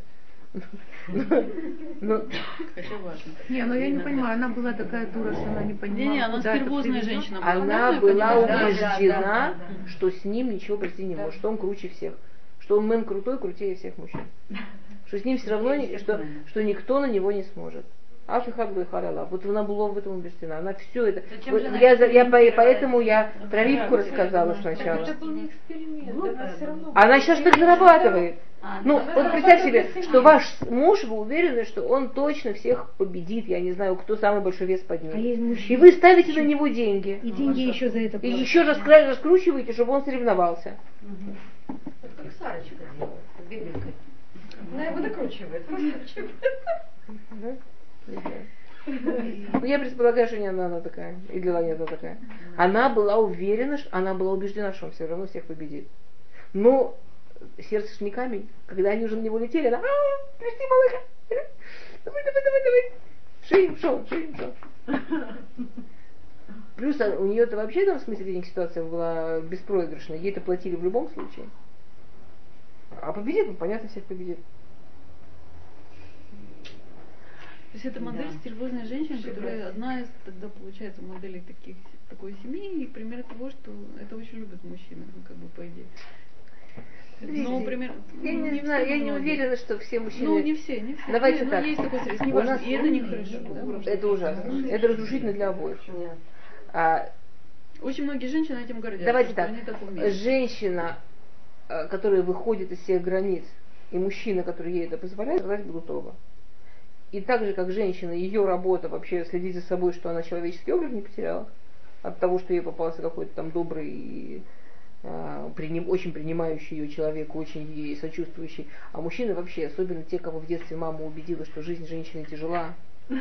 Хотя важно. Не, ну я не понимаю, она была такая дура, что она не понимала. Не, не, она стервозная женщина была. Она была убеждена, что с ним ничего простить не может, что он круче всех. Что он мэн крутой, крутее всех мужчин. Что с ним все равно, что, что никто на него не сможет. Афихак бы халяла. Вот она была в этом убеждена. Она все это. Вот я, я, я, поэтому я про Ривку рассказала сначала. Это был не эксперимент, она все равно. Она сейчас так зарабатывает. Ну, вот представьте себе, что ваш муж, вы уверены, что он точно всех победит, я не знаю, кто самый большой вес поднимет. А есть мужчины. И вы ставите на него деньги. И деньги еще за это И платят. еще раскра- раскручиваете, чтобы он соревновался. Это как Сарочка делает, с бегункой. Она его докручивает. Да? Ну, я предполагаю, что не она, она такая, и Лила не она такая. Она была уверена, что она была убеждена, что он все равно всех победит. Но сердце ж не камень. Когда они уже на него летели, она: «А, прости, малыха, давай, давай, давай, давай, шеем шел, шеем шел». Плюс у нее-то вообще там в смысле денег ситуация была беспроигрышная. Ей-то платили в любом случае. А победит, ну понятно, всех победит. То есть это модель да. стервозной женщины, которая одна из тогда получается моделей таких, такой семьи, и пример того, что это очень любят мужчины, ну, как бы по идее. Ну, например, я ну, не, не знаю, все, я не многие. уверена, что все мужчины. Ну, не все, не все. Давайте ну, так. Есть такой срез, не У важно. нас... И это нехорошо, да? Это ужасно. Это разрушительно для обоих. А, очень многие женщины этим гордятся. Давайте так. Они так умеют. Женщина, которая выходит из всех границ, и мужчина, который ей это позволяет, сказать будут оба. И так же, как женщина, ее работа вообще следить за собой, что она человеческий облик не потеряла, от того, что ей попался какой-то там добрый, э, приним, очень принимающий ее человек, очень ей сочувствующий. А мужчины вообще, особенно те, кого в детстве мама убедила, что жизнь женщины тяжела,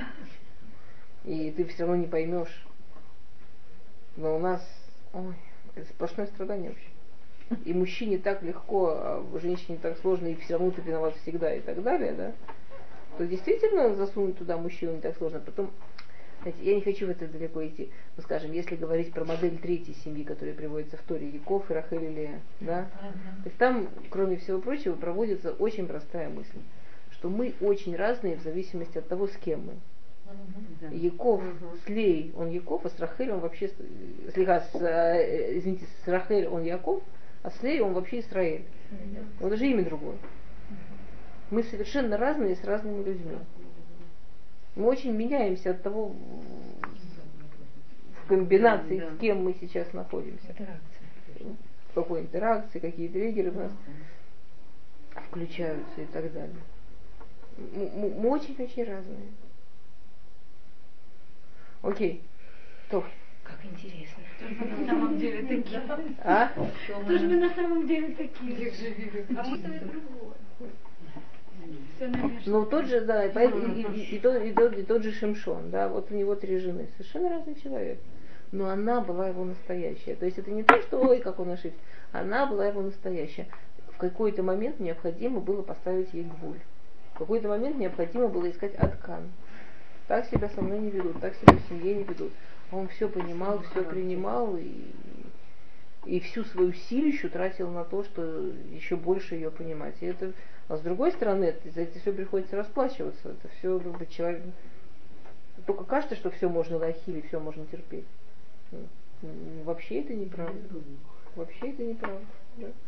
и ты все равно не поймешь. Но у нас, ой, это сплошное страдание вообще. И мужчине так легко, а женщине так сложно, и все равно ты виноват всегда и так далее, да? То действительно засунуть туда мужчину не так сложно. Потом, Знаете, я не хочу в это далеко идти. Ну, скажем, если говорить про модель третьей семьи, которая приводится в Торе, Яков и Рахель и Лея, да, то есть там, кроме всего прочего, проводится очень простая мысль, что мы очень разные в зависимости от того, с кем мы. Яков с Леей, он Яков, а с Рахель он вообще, слегка, с, извините, с Рахель он Яков, а с Леей он вообще Исраэль. Он даже имя другое. Мы совершенно разные с разными людьми. Мы очень меняемся от того, в комбинации, с кем мы сейчас находимся. В какой интеракции, какие триггеры у нас включаются и так далее. Мы, мы очень-очень разные. Окей. То. Как интересно. На самом деле такие. А? Кто же мы на самом деле такие? А мы то и другое. Ну тот же, да, и, и, и, и, тот, и, тот, и тот же Шимшон, да, вот у него три жены, совершенно разный человек. Но она была его настоящая. То есть это не то, что ой, как он ошибся. Она была его настоящая. В какой-то момент необходимо было поставить ей гвуль. В какой-то момент необходимо было искать откан. Так себя со мной не ведут, так себя в семье не ведут. А он все понимал, все принимал и, и всю свою силищу тратил на то, что еще больше ее понимать. И это, а с другой стороны, это, за это все приходится расплачиваться. Это все как бы человек. Только кажется, что все можно лахили, все можно терпеть. Вообще это неправда. Вообще это неправда. Да?